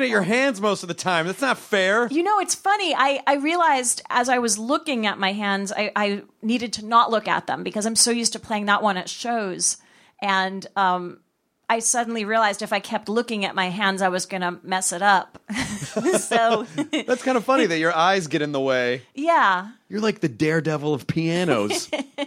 at your hands most of the time. That's not fair. You know, it's funny. I realized as I was looking at my hands, I needed to not look at them because I'm so used to playing that one at shows. And I suddenly realized if I kept looking at my hands, I was going to mess it up. So That's kind of funny that your eyes get in the way. yeah. You're like the daredevil of pianos.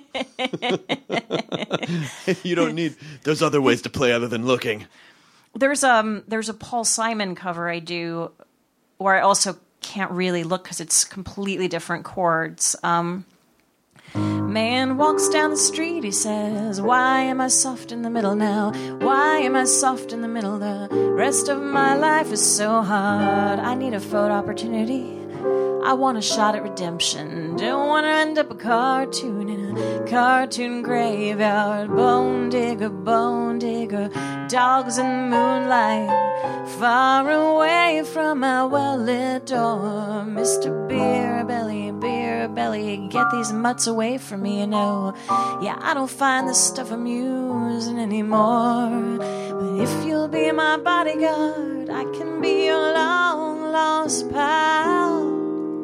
You don't need... There's other ways to play other than looking. There's a Paul Simon cover I do where I also can't really look because it's completely different chords. Man walks down the street, he says, why am I soft in the middle now? Why am I soft in the middle? The rest of my life is so hard. I need a photo opportunity. I want a shot at redemption. Don't want to end up a cartoon in a cartoon graveyard. Bone digger, dogs in moonlight, far away from my well-lit door. Mr. Beer Belly, get these mutts away from me, you know. Yeah, I don't find this stuff amusing anymore. But if you'll be my bodyguard, I can be your long-lost pal.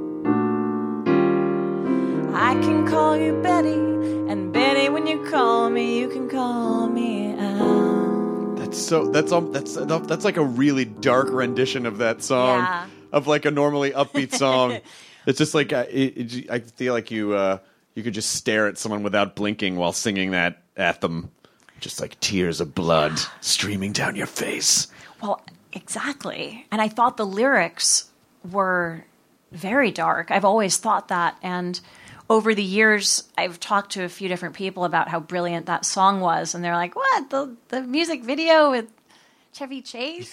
I can call you Betty, and Betty, when you call me, you can call me out. That's like a really dark rendition of that song, Yeah. of like a normally upbeat song. It's just like I feel like you could just stare at someone without blinking while singing that at them, just like tears of blood streaming down your face. Well, exactly. And I thought the lyrics were very dark. I've always thought that. And over the years, I've talked to a few different people about how brilliant that song was. And they're like, what? The music video with Chevy Chase?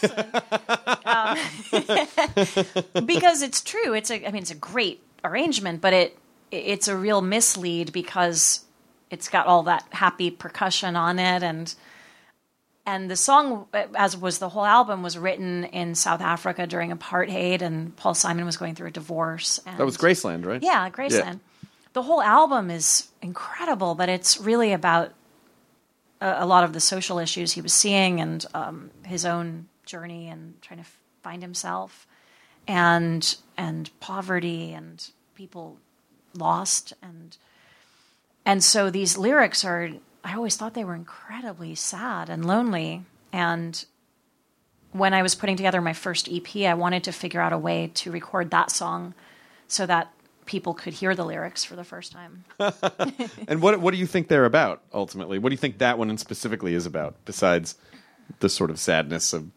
Because it's true. It's a great arrangement, but it's a real mislead because it's got all that happy percussion on it. And the song, as was the whole album, was written in South Africa during apartheid, and Paul Simon was going through a divorce. And That was Graceland, right? Yeah, Graceland. The whole album is incredible, but it's really about a lot of the social issues he was seeing and his own journey and trying to find himself, and poverty and people lost, and so these lyrics are. I always thought they were incredibly sad and lonely. And when I was putting together my first EP, I wanted to figure out a way to record that song so that people could hear the lyrics for the first time. And what do you think they're about, ultimately? What do you think that one specifically is about, besides the sort of sadness of...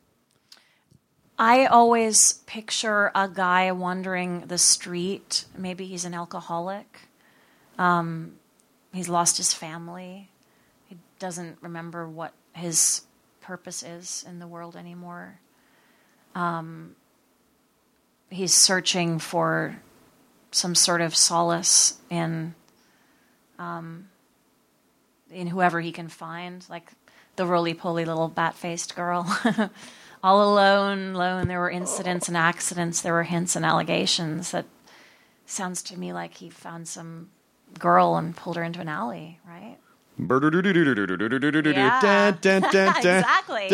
I always picture a guy wandering the street. Maybe he's an alcoholic. He's lost his family. He doesn't remember what his purpose is in the world anymore. He's searching for some sort of solace in whoever he can find, like the roly-poly little bat-faced girl. All alone. There were incidents and accidents. There were hints and allegations. That sounds to me like he found some girl and pulled her into an alley, right? Yeah. Exactly.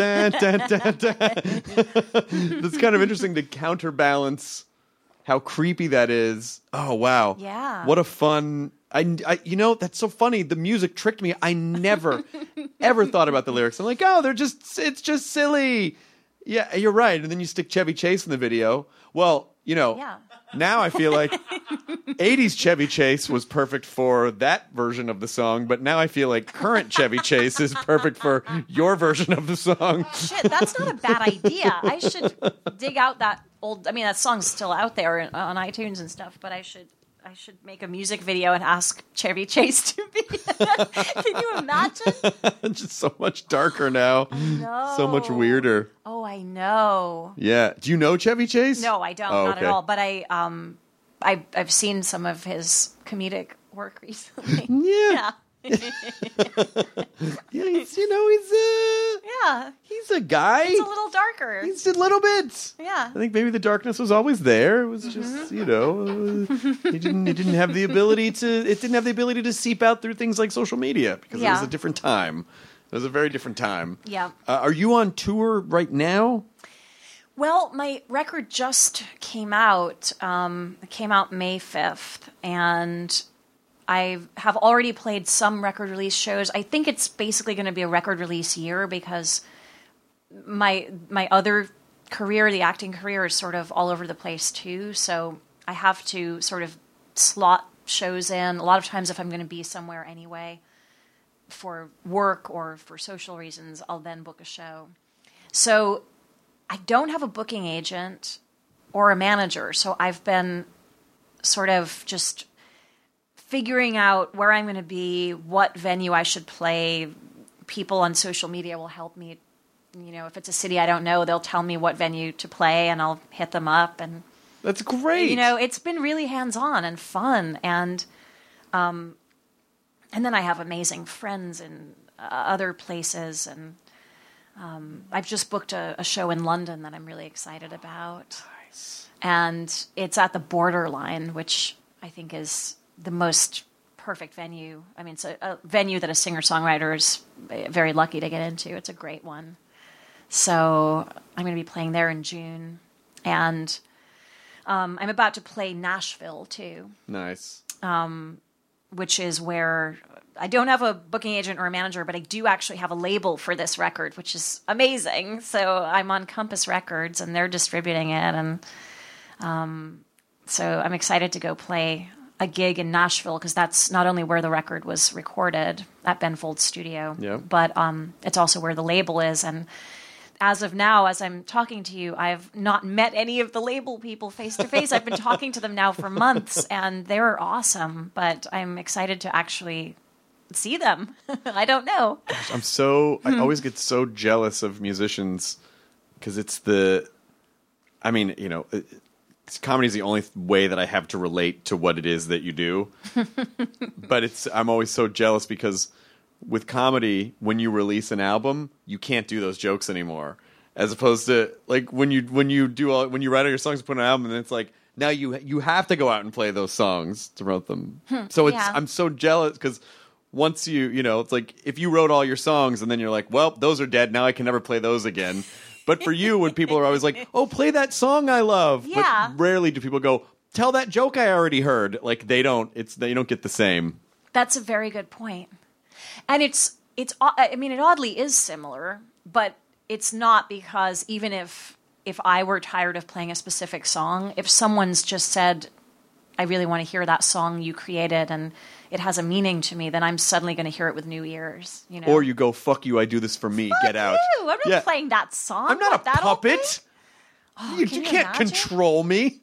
That's kind of interesting to counterbalance how creepy that is. Oh, wow. Yeah. What a fun... I that's so funny. The music tricked me. I never, ever thought about the lyrics. I'm like, oh, it's just silly. Yeah, you're right. And then you stick Chevy Chase in the video. Well, Yeah. now I feel like 80s Chevy Chase was perfect for that version of the song, but now I feel like current Chevy Chase is perfect for your version of the song. Shit, that's not a bad idea. I should dig out that old... I mean, that song's still out there on iTunes and stuff, but I should make a music video and ask Chevy Chase to be... Can you imagine? Just so much darker now. No. So much weirder. Oh, I know. Yeah. Do you know Chevy Chase? No, I don't. Oh, not okay. at all. But I've seen some of his comedic work recently. Yeah. Yeah, he's a guy. It's a little darker. He's a little bit. Yeah. I think maybe the darkness was always there. It was just, it didn't have the ability to seep out through things like social media because it was Yeah. a different time. It was a very different time. Yeah. Are you on tour right now? Well, my record just came out. It came out May 5th, and I have already played some record release shows. I think it's basically going to be a record release year because my other career, the acting career, is sort of all over the place too. So I have to sort of slot shows in. A lot of times if I'm going to be somewhere anyway for work or for social reasons, I'll then book a show. So I don't have a booking agent or a manager, so I've been sort of just figuring out where I'm going to be, what venue I should play. People on social media will help me. You know, if it's a city I don't know, they'll tell me what venue to play, and I'll hit them up. And That's great. you know, it's been really hands-on and fun, and then I have amazing friends in other places, and I've just booked a show in London that I'm really excited about. Nice. And it's at the Borderline, which I think is the most perfect venue. I mean, it's a venue that a singer-songwriter is very lucky to get into. It's a great one. So I'm going to be playing there in June. And I'm about to play Nashville, too, Nice. which is where I don't have a booking agent or a manager, but I do actually have a label for this record, which is amazing. So I'm on Compass Records, and they're distributing it. And so I'm excited to go play a gig in Nashville, because that's not only where the record was recorded at Ben Folds Studio, Yeah. but it's also where the label is. And as of now, as I'm talking to you, I've not met any of the label people face to face. I've been talking to them now for months, and they're awesome, but I'm excited to actually see them. I don't know. I always get so jealous of musicians because comedy is the only way that I have to relate to what it is that you do. But I'm always so jealous because with comedy, when you release an album, you can't do those jokes anymore. As opposed to like when you write all your songs and put on an album, and it's like now you have to go out and play those songs to promote them. So Yeah. I'm so jealous because once it's like if you wrote all your songs and then you're like, well, those are dead. Now I can never play those again. But for you, when people are always like, oh, play that song I love. Yeah. But rarely do people go, tell that joke I already heard. Like they don't get the same. That's a very good point. And it oddly is similar, but it's not, because even if I were tired of playing a specific song, if someone's just said, I really want to hear that song you created and it has a meaning to me, then I'm suddenly going to hear it with new ears. You know? Or you go, fuck you, I do this for me, get out. Ew, I'm not playing that song. I'm not What, a that old puppet. thing? You can you can't imagine? control me.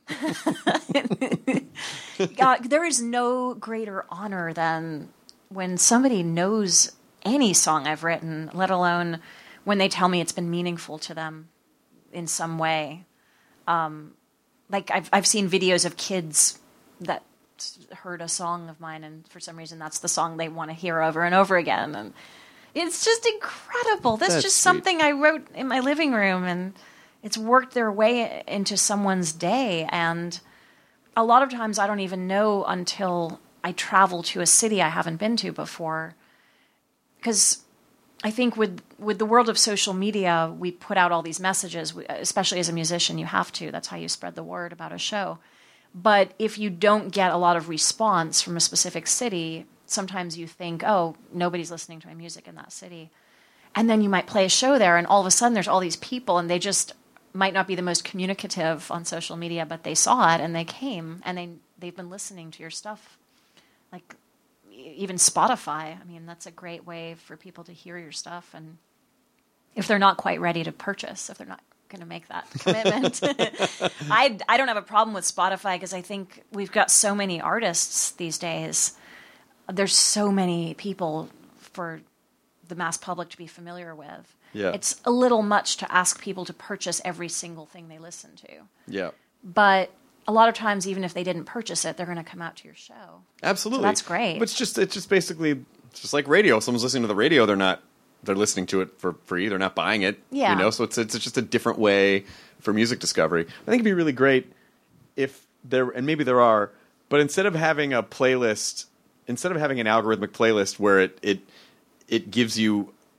There is no greater honor than when somebody knows any song I've written, let alone when they tell me it's been meaningful to them in some way. Like I've seen videos of kids that heard a song of mine, and for some reason that's the song they want to hear over and over again, and it's just incredible. That's That's just sweet. something I wrote in my living room, and it's worked their way into someone's day. And a lot of times I don't even know until I travel to a city I haven't been to before. Because I think with the world of social media, we put out all these messages, especially as a musician, you have to. That's how you spread the word about a show. But if you don't get a lot of response from a specific city, sometimes you think, oh, nobody's listening to my music in that city. And then you might play a show there, and all of a sudden there's all these people, and they just might not be the most communicative on social media, but they saw it, and they came, and they've been listening to your stuff. Like, even Spotify, I mean, that's a great way for people to hear your stuff. And if they're not quite ready to purchase, if they're not going to make that commitment, I don't have a problem with Spotify, because I think we've got so many artists these days. There's so many people for the mass public to be familiar with. Yeah. It's a little much to ask people to purchase every single thing they listen to. Yeah. But a lot of times, even if they didn't purchase it, they're going to come out to your show. Absolutely. So that's great. But it's just basically just like radio. If someone's listening to the radio, they're listening to it for free. They're not buying it. Yeah. You know, so it's just a different way for music discovery. I think it'd be really great if and maybe there are, but instead of having a playlist, instead of having an algorithmic playlist where it gives you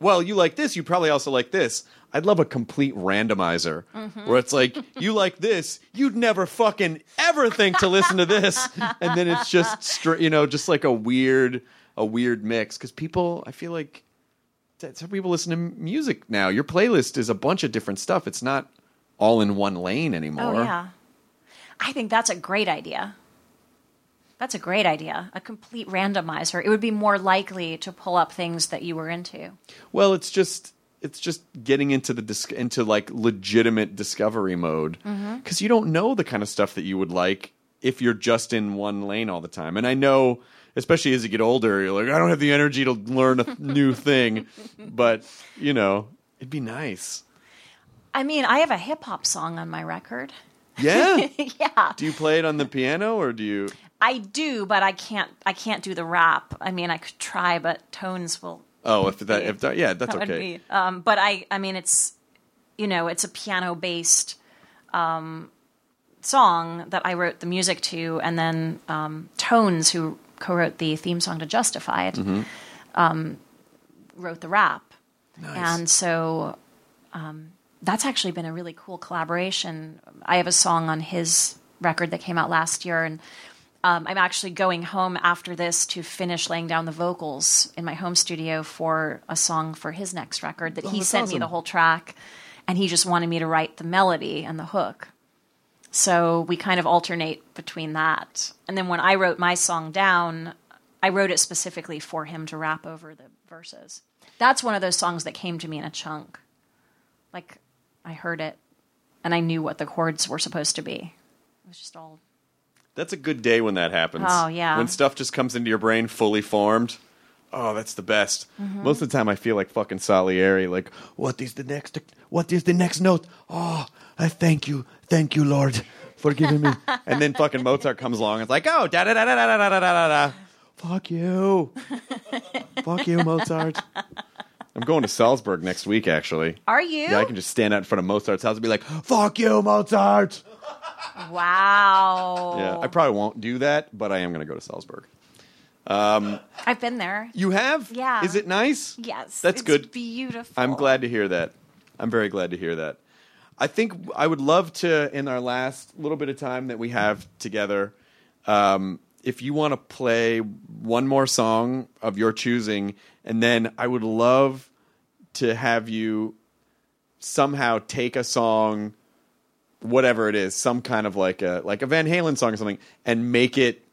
well, you like this, you probably also like this. I'd love a complete randomizer where it's like, you like this, you'd never fucking ever think to listen to this. And then it's just, just like a weird mix. Because people, I feel like that's how people listen to music now. Your playlist is a bunch of different stuff. It's not all in one lane anymore. Oh, yeah. I think that's a great idea. That's a great idea. A complete randomizer. It would be more likely to pull up things that you were into. Well, it's just getting into like legitimate discovery mode, because you don't know the kind of stuff that you would like if you're just in one lane all the time. And I know, especially as you get older, you're like, I don't have the energy to learn a new thing, but it'd be nice. I mean, I have a hip hop song on my record. Yeah? Yeah. Do you play it on the piano or do you? I do, but I can't do the rap. I mean, I could try, but tones will. Oh, if that, yeah, that's that would okay. be, but I mean, it's it's a piano based song that I wrote the music to, and then Tones, who co-wrote the theme song to Justified, wrote the rap. Nice. And so that's actually been a really cool collaboration. I have a song on his record that came out last year, and I'm actually going home after this to finish laying down the vocals in my home studio for a song for his next record that he that's sent me awesome. the whole track, and he just wanted me to write the melody and the hook. So we kind of alternate between that. And then when I wrote my song down, I wrote it specifically for him to rap over the verses. That's one of those songs that came to me in a chunk. Like, I heard it, and I knew what the chords were supposed to be. It was just all... That's a good day when that happens. Oh, yeah. When stuff just comes into your brain fully formed. Oh, that's the best. Most of the time I feel like fucking Salieri, like, what is the next note? Oh, I thank you, Lord, for giving me. And then fucking Mozart comes along and it's like, oh, da da da da da da da da da. Fuck you. Fuck you, Mozart. I'm going to Salzburg next week, actually. Are you? Yeah, I can just stand out in front of Mozart's house and be like, fuck you, Mozart. Wow. Yeah, I probably won't do that, but I am going to go to Salzburg. I've been there. You have? Yeah. Is it nice? Yes. That's it's good. Beautiful. I'm glad to hear that. I'm very glad to hear that. I think I would love to, in our last little bit of time that we have together, if you want to play one more song of your choosing, and then I would love to have you somehow take a song, whatever it is, some kind of like a Van Halen song or something, and make it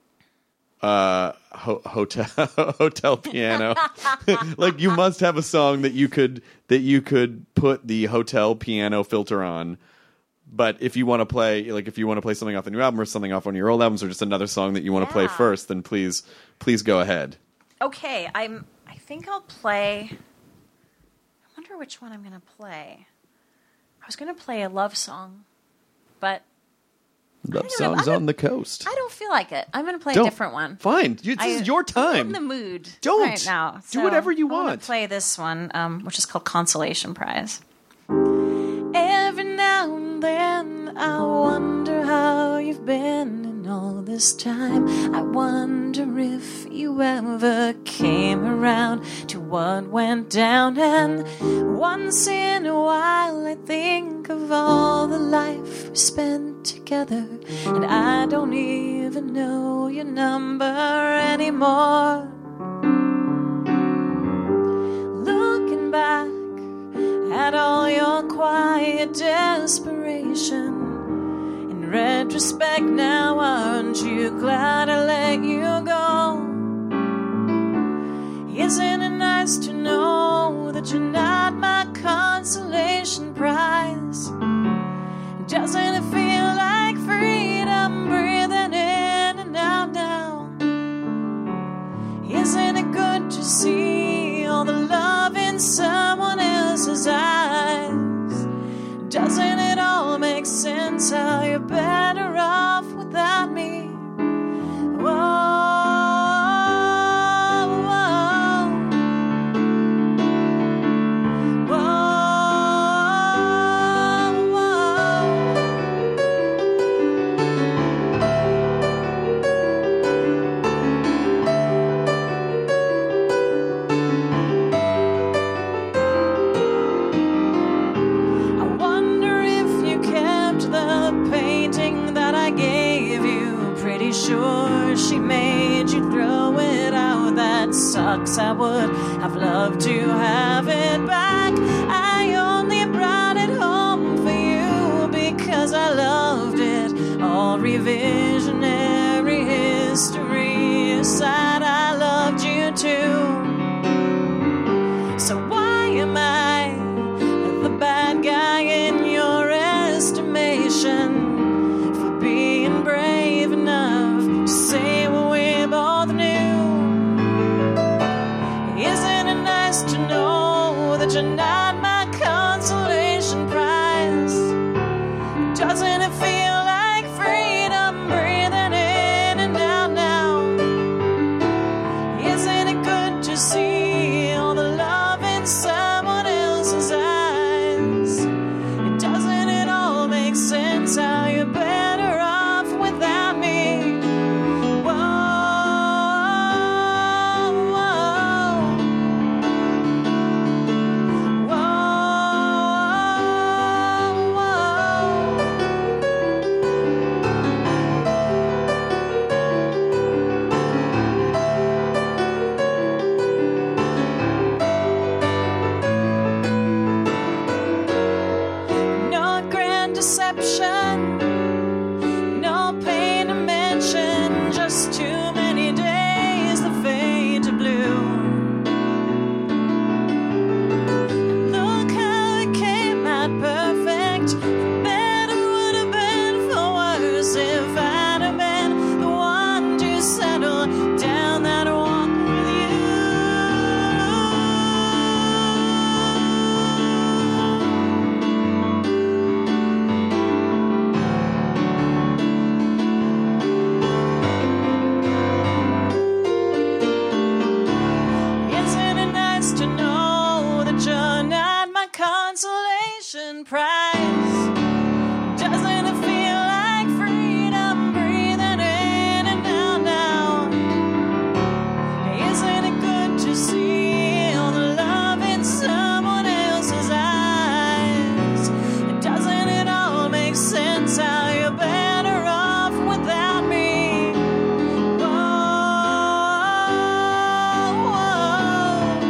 hotel piano. Like, you must have a song that you could put the hotel piano filter on. But if you want to play something off the new album or something off one of your old albums, or just another song that you want to play first, then please go ahead. Okay, I think I'll play. I wonder which one I'm going to play. I was going to play a love song, but Love songs on the coast. I don't feel like it. I'm going to play a different one. Fine. This is your time. I'm in the mood Don't. right now. Do whatever you I want want. to play this one, which is called Consolation Prize. Every now and then I wonder how you've been in all this time. I wonder if you ever came around to what went down. And once in a while I think of all the life we spent together, and I don't even know your number anymore. Looking back at all your quiet desperation, in retrospect now, aren't you glad I let you go? Isn't it nice to know that you're not my consolation prize? Doesn't it feel like freedom breathing in and out now? Isn't it good to see all the love in someone else's eyes? Doesn't it all make sense how you're better off without me? Whoa. sure she made you throw it out. That sucks. I would have loved to have it back. I only brought it home for you because I loved it. All revisionary history aside, I loved you too. So why am I the bad guy in your estimation for being brave enough to say what we both knew? Isn't it nice to know that you're not my consolation prize? Doesn't it feel like freedom breathing in and out now? Isn't it good to see all the love in someone else's eyes? Doesn't it all make sense how you're better off without me? Whoa, whoa, no grand deception, no pain to mention, just too many days that fade to blue. Look how it came out perfect. For better would have been for worse if I'd have been the one to settle down that walk with you. Isn't it nice to know that you're not my consolation prize? Doesn't it feel like freedom breathing in and out now? Isn't it good to see all the love in someone else's eyes? Doesn't it all make sense how you're better off without me? Whoa, whoa,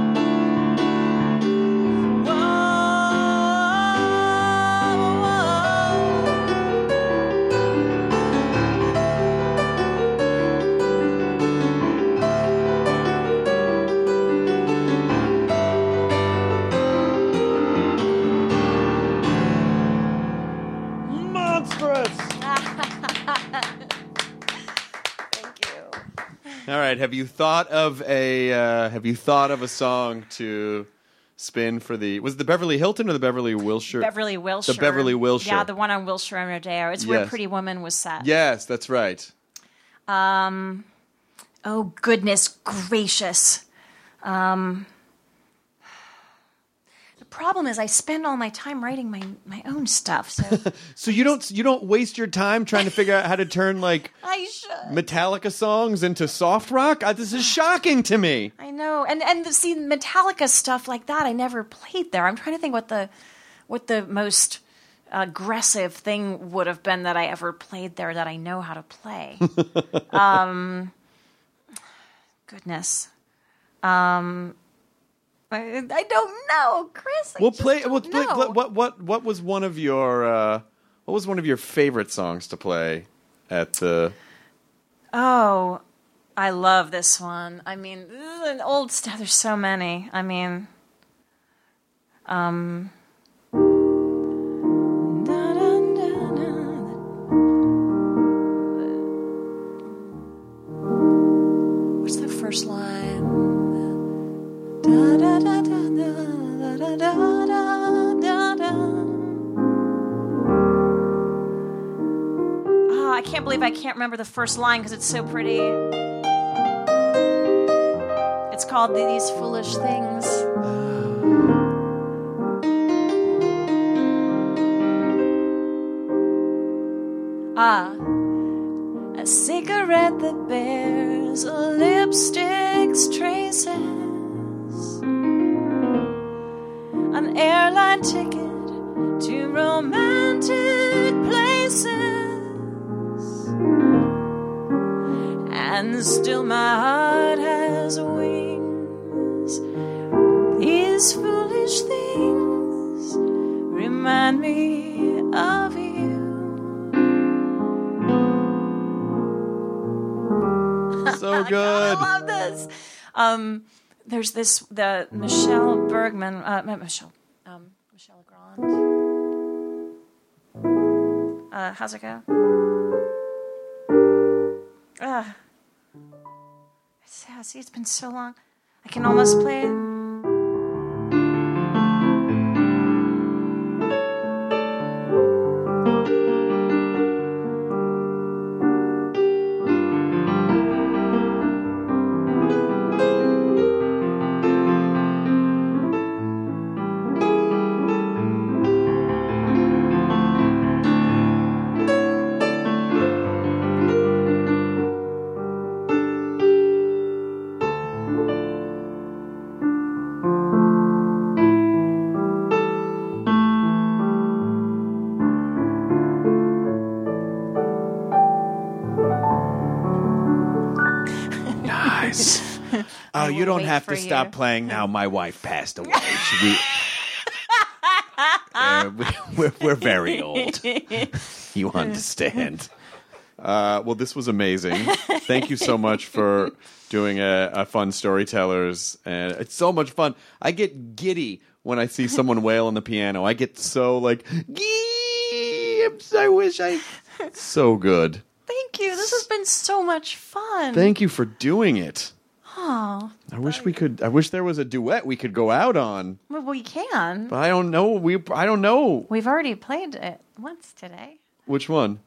Monstrous! Thank you. All right, have you thought of a song to spin for the, was it the Beverly Hilton or the Beverly Wilshire? Beverly Wilshire. The Beverly Wilshire. Yeah, the one on Wilshire and Rodeo. It's where Yes. Pretty Woman was set. Yes, that's right. Oh, goodness gracious. The problem is I spend all my time writing my own stuff, so So you don't waste your time trying to figure out how to turn like I should. Metallica songs into soft rock? This is shocking to me. I know. And see, Metallica stuff like that, I never played there. I'm trying to think what the most aggressive thing would have been that I ever played there that I know how to play. Goodness. I don't know, Chris. I just don't know. What was one of your favorite songs to play at the? Oh, I love this one. I mean, this is an old stuff. There's so many. I mean, what's the first line? Da da da da da da da da da. Oh, I can't believe I can't remember the first line because it's so pretty. It's called These Foolish Things. A cigarette that bears a lipstick's traces, an airline ticket to romantic places, and still my heart has wings. These foolish things remind me of you. So good. I love this. There's this, the Michelle Bergman, Michelle Legrand. How's it go? See, it's been so long. I can almost play it. Oh, you don't wait have for to stop you. playing now. My wife passed away. We're very old. You understand. Well, this was amazing. Thank you so much for doing a fun storytellers. And it's so much fun. I get giddy when I see someone wail on the piano. I get so like, I wish I... So good. Thank you. This has been so much fun. Thank you for doing it. Oh, I wish there was a duet we could go out on. well, we can. But I don't know. I don't know. We've already played it once today. Which one?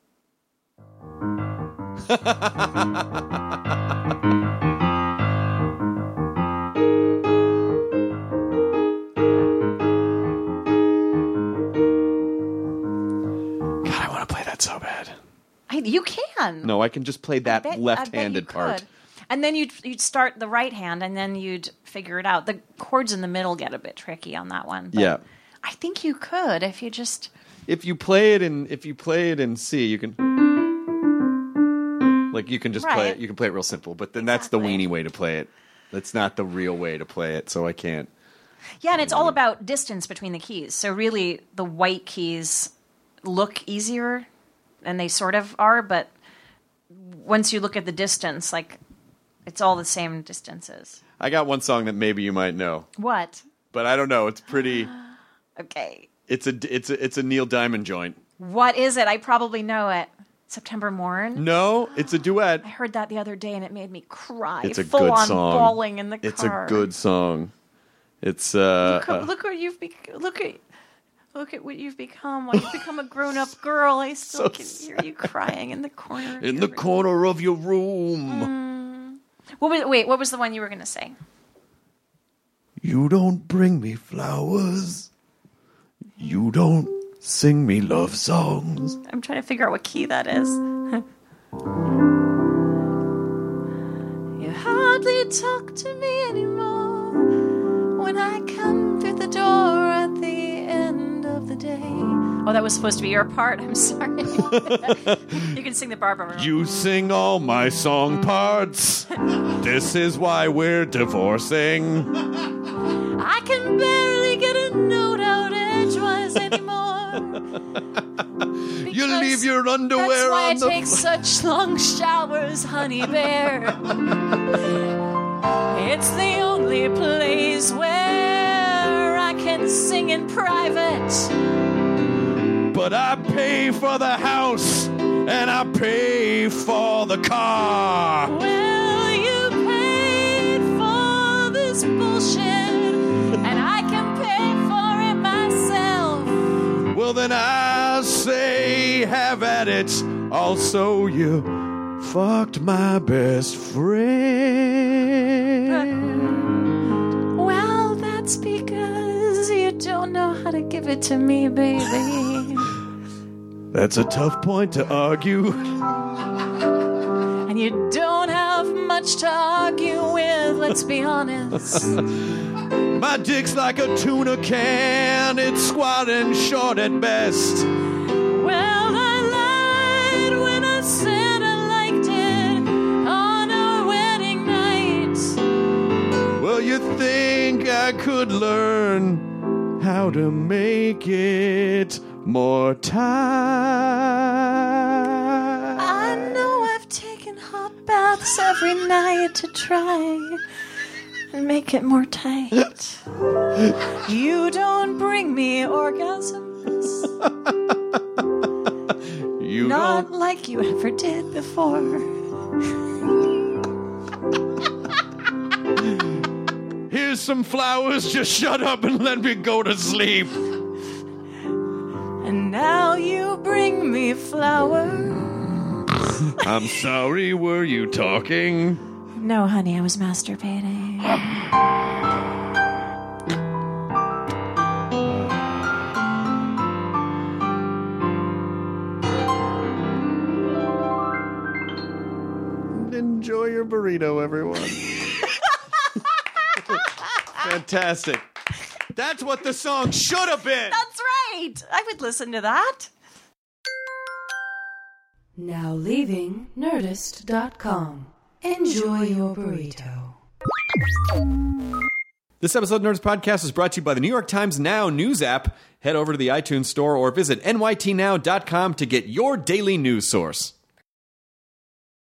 God, I want to play that so bad. You can. No, I can just play that I bet left-handed you part. could. And then you'd start the right hand, and then you'd figure it out. The chords in the middle get a bit tricky on that one. But Yeah. I think you could if you just. If you play it in C, you can you can just play Right. it. You can play it real simple, but then that's the Exactly. weenie way to play it. That's not the real way to play it, so I can't. Yeah, and it's all about distance between the keys. So really, the white keys look easier, and they sort of are. But once you look at the distance, it's all the same distances. I got one song that maybe you might know, What? but I don't know. It's pretty. Okay. It's a Neil Diamond joint. What is it? I probably know it. September Morn. No, it's a duet. I heard that the other day and it made me cry. It's a full good on song. bawling in the car. It's a good song. It's Look what you've look at what you've become. When you've become a grown-up girl, I still So can hear you crying in the corner. Of in your the room. corner of your room. What was the one you were going to say? You don't bring me flowers. You don't sing me love songs. I'm trying to figure out what key that is. You hardly talk to me anymore when I come through the door at the end of the day. Oh, that was supposed to be your part. I'm sorry. You can sing the Barbara. You sing all my song parts. This is why we're divorcing. I can barely get a note out edgewise anymore. You leave your underwear That's why on I the take such long showers, honey bear. It's the only place where I can sing in private. But I pay for the house and I pay for the car. Well, you paid for this bullshit, and I can pay for it myself. Well, then I say, have at it. Also, you fucked my best friend. Well, that's because you don't know how to give it to me, baby. That's a tough point to argue. And you don't have much to argue with, let's be honest. My dick's like a tuna can. It's squat and short at best. Well, I lied when I said I liked it. I could learn how to make it more time. I know I've taken hot baths every night to try and make it more tight. You don't bring me orgasms. You Not don't. like you ever did before. Here's some flowers. Just shut up and let me go to sleep. And now you bring me flowers. I'm sorry, were you talking? No, honey, I was masturbating. Enjoy your burrito, everyone. Fantastic. That's what the song should have been. That's right. I would listen to that. Now leaving Nerdist.com. Enjoy your burrito. This episode of Nerdist Podcast is brought to you by the New York Times Now news app. Head over to the iTunes store or visit nytnow.com to get your daily news source.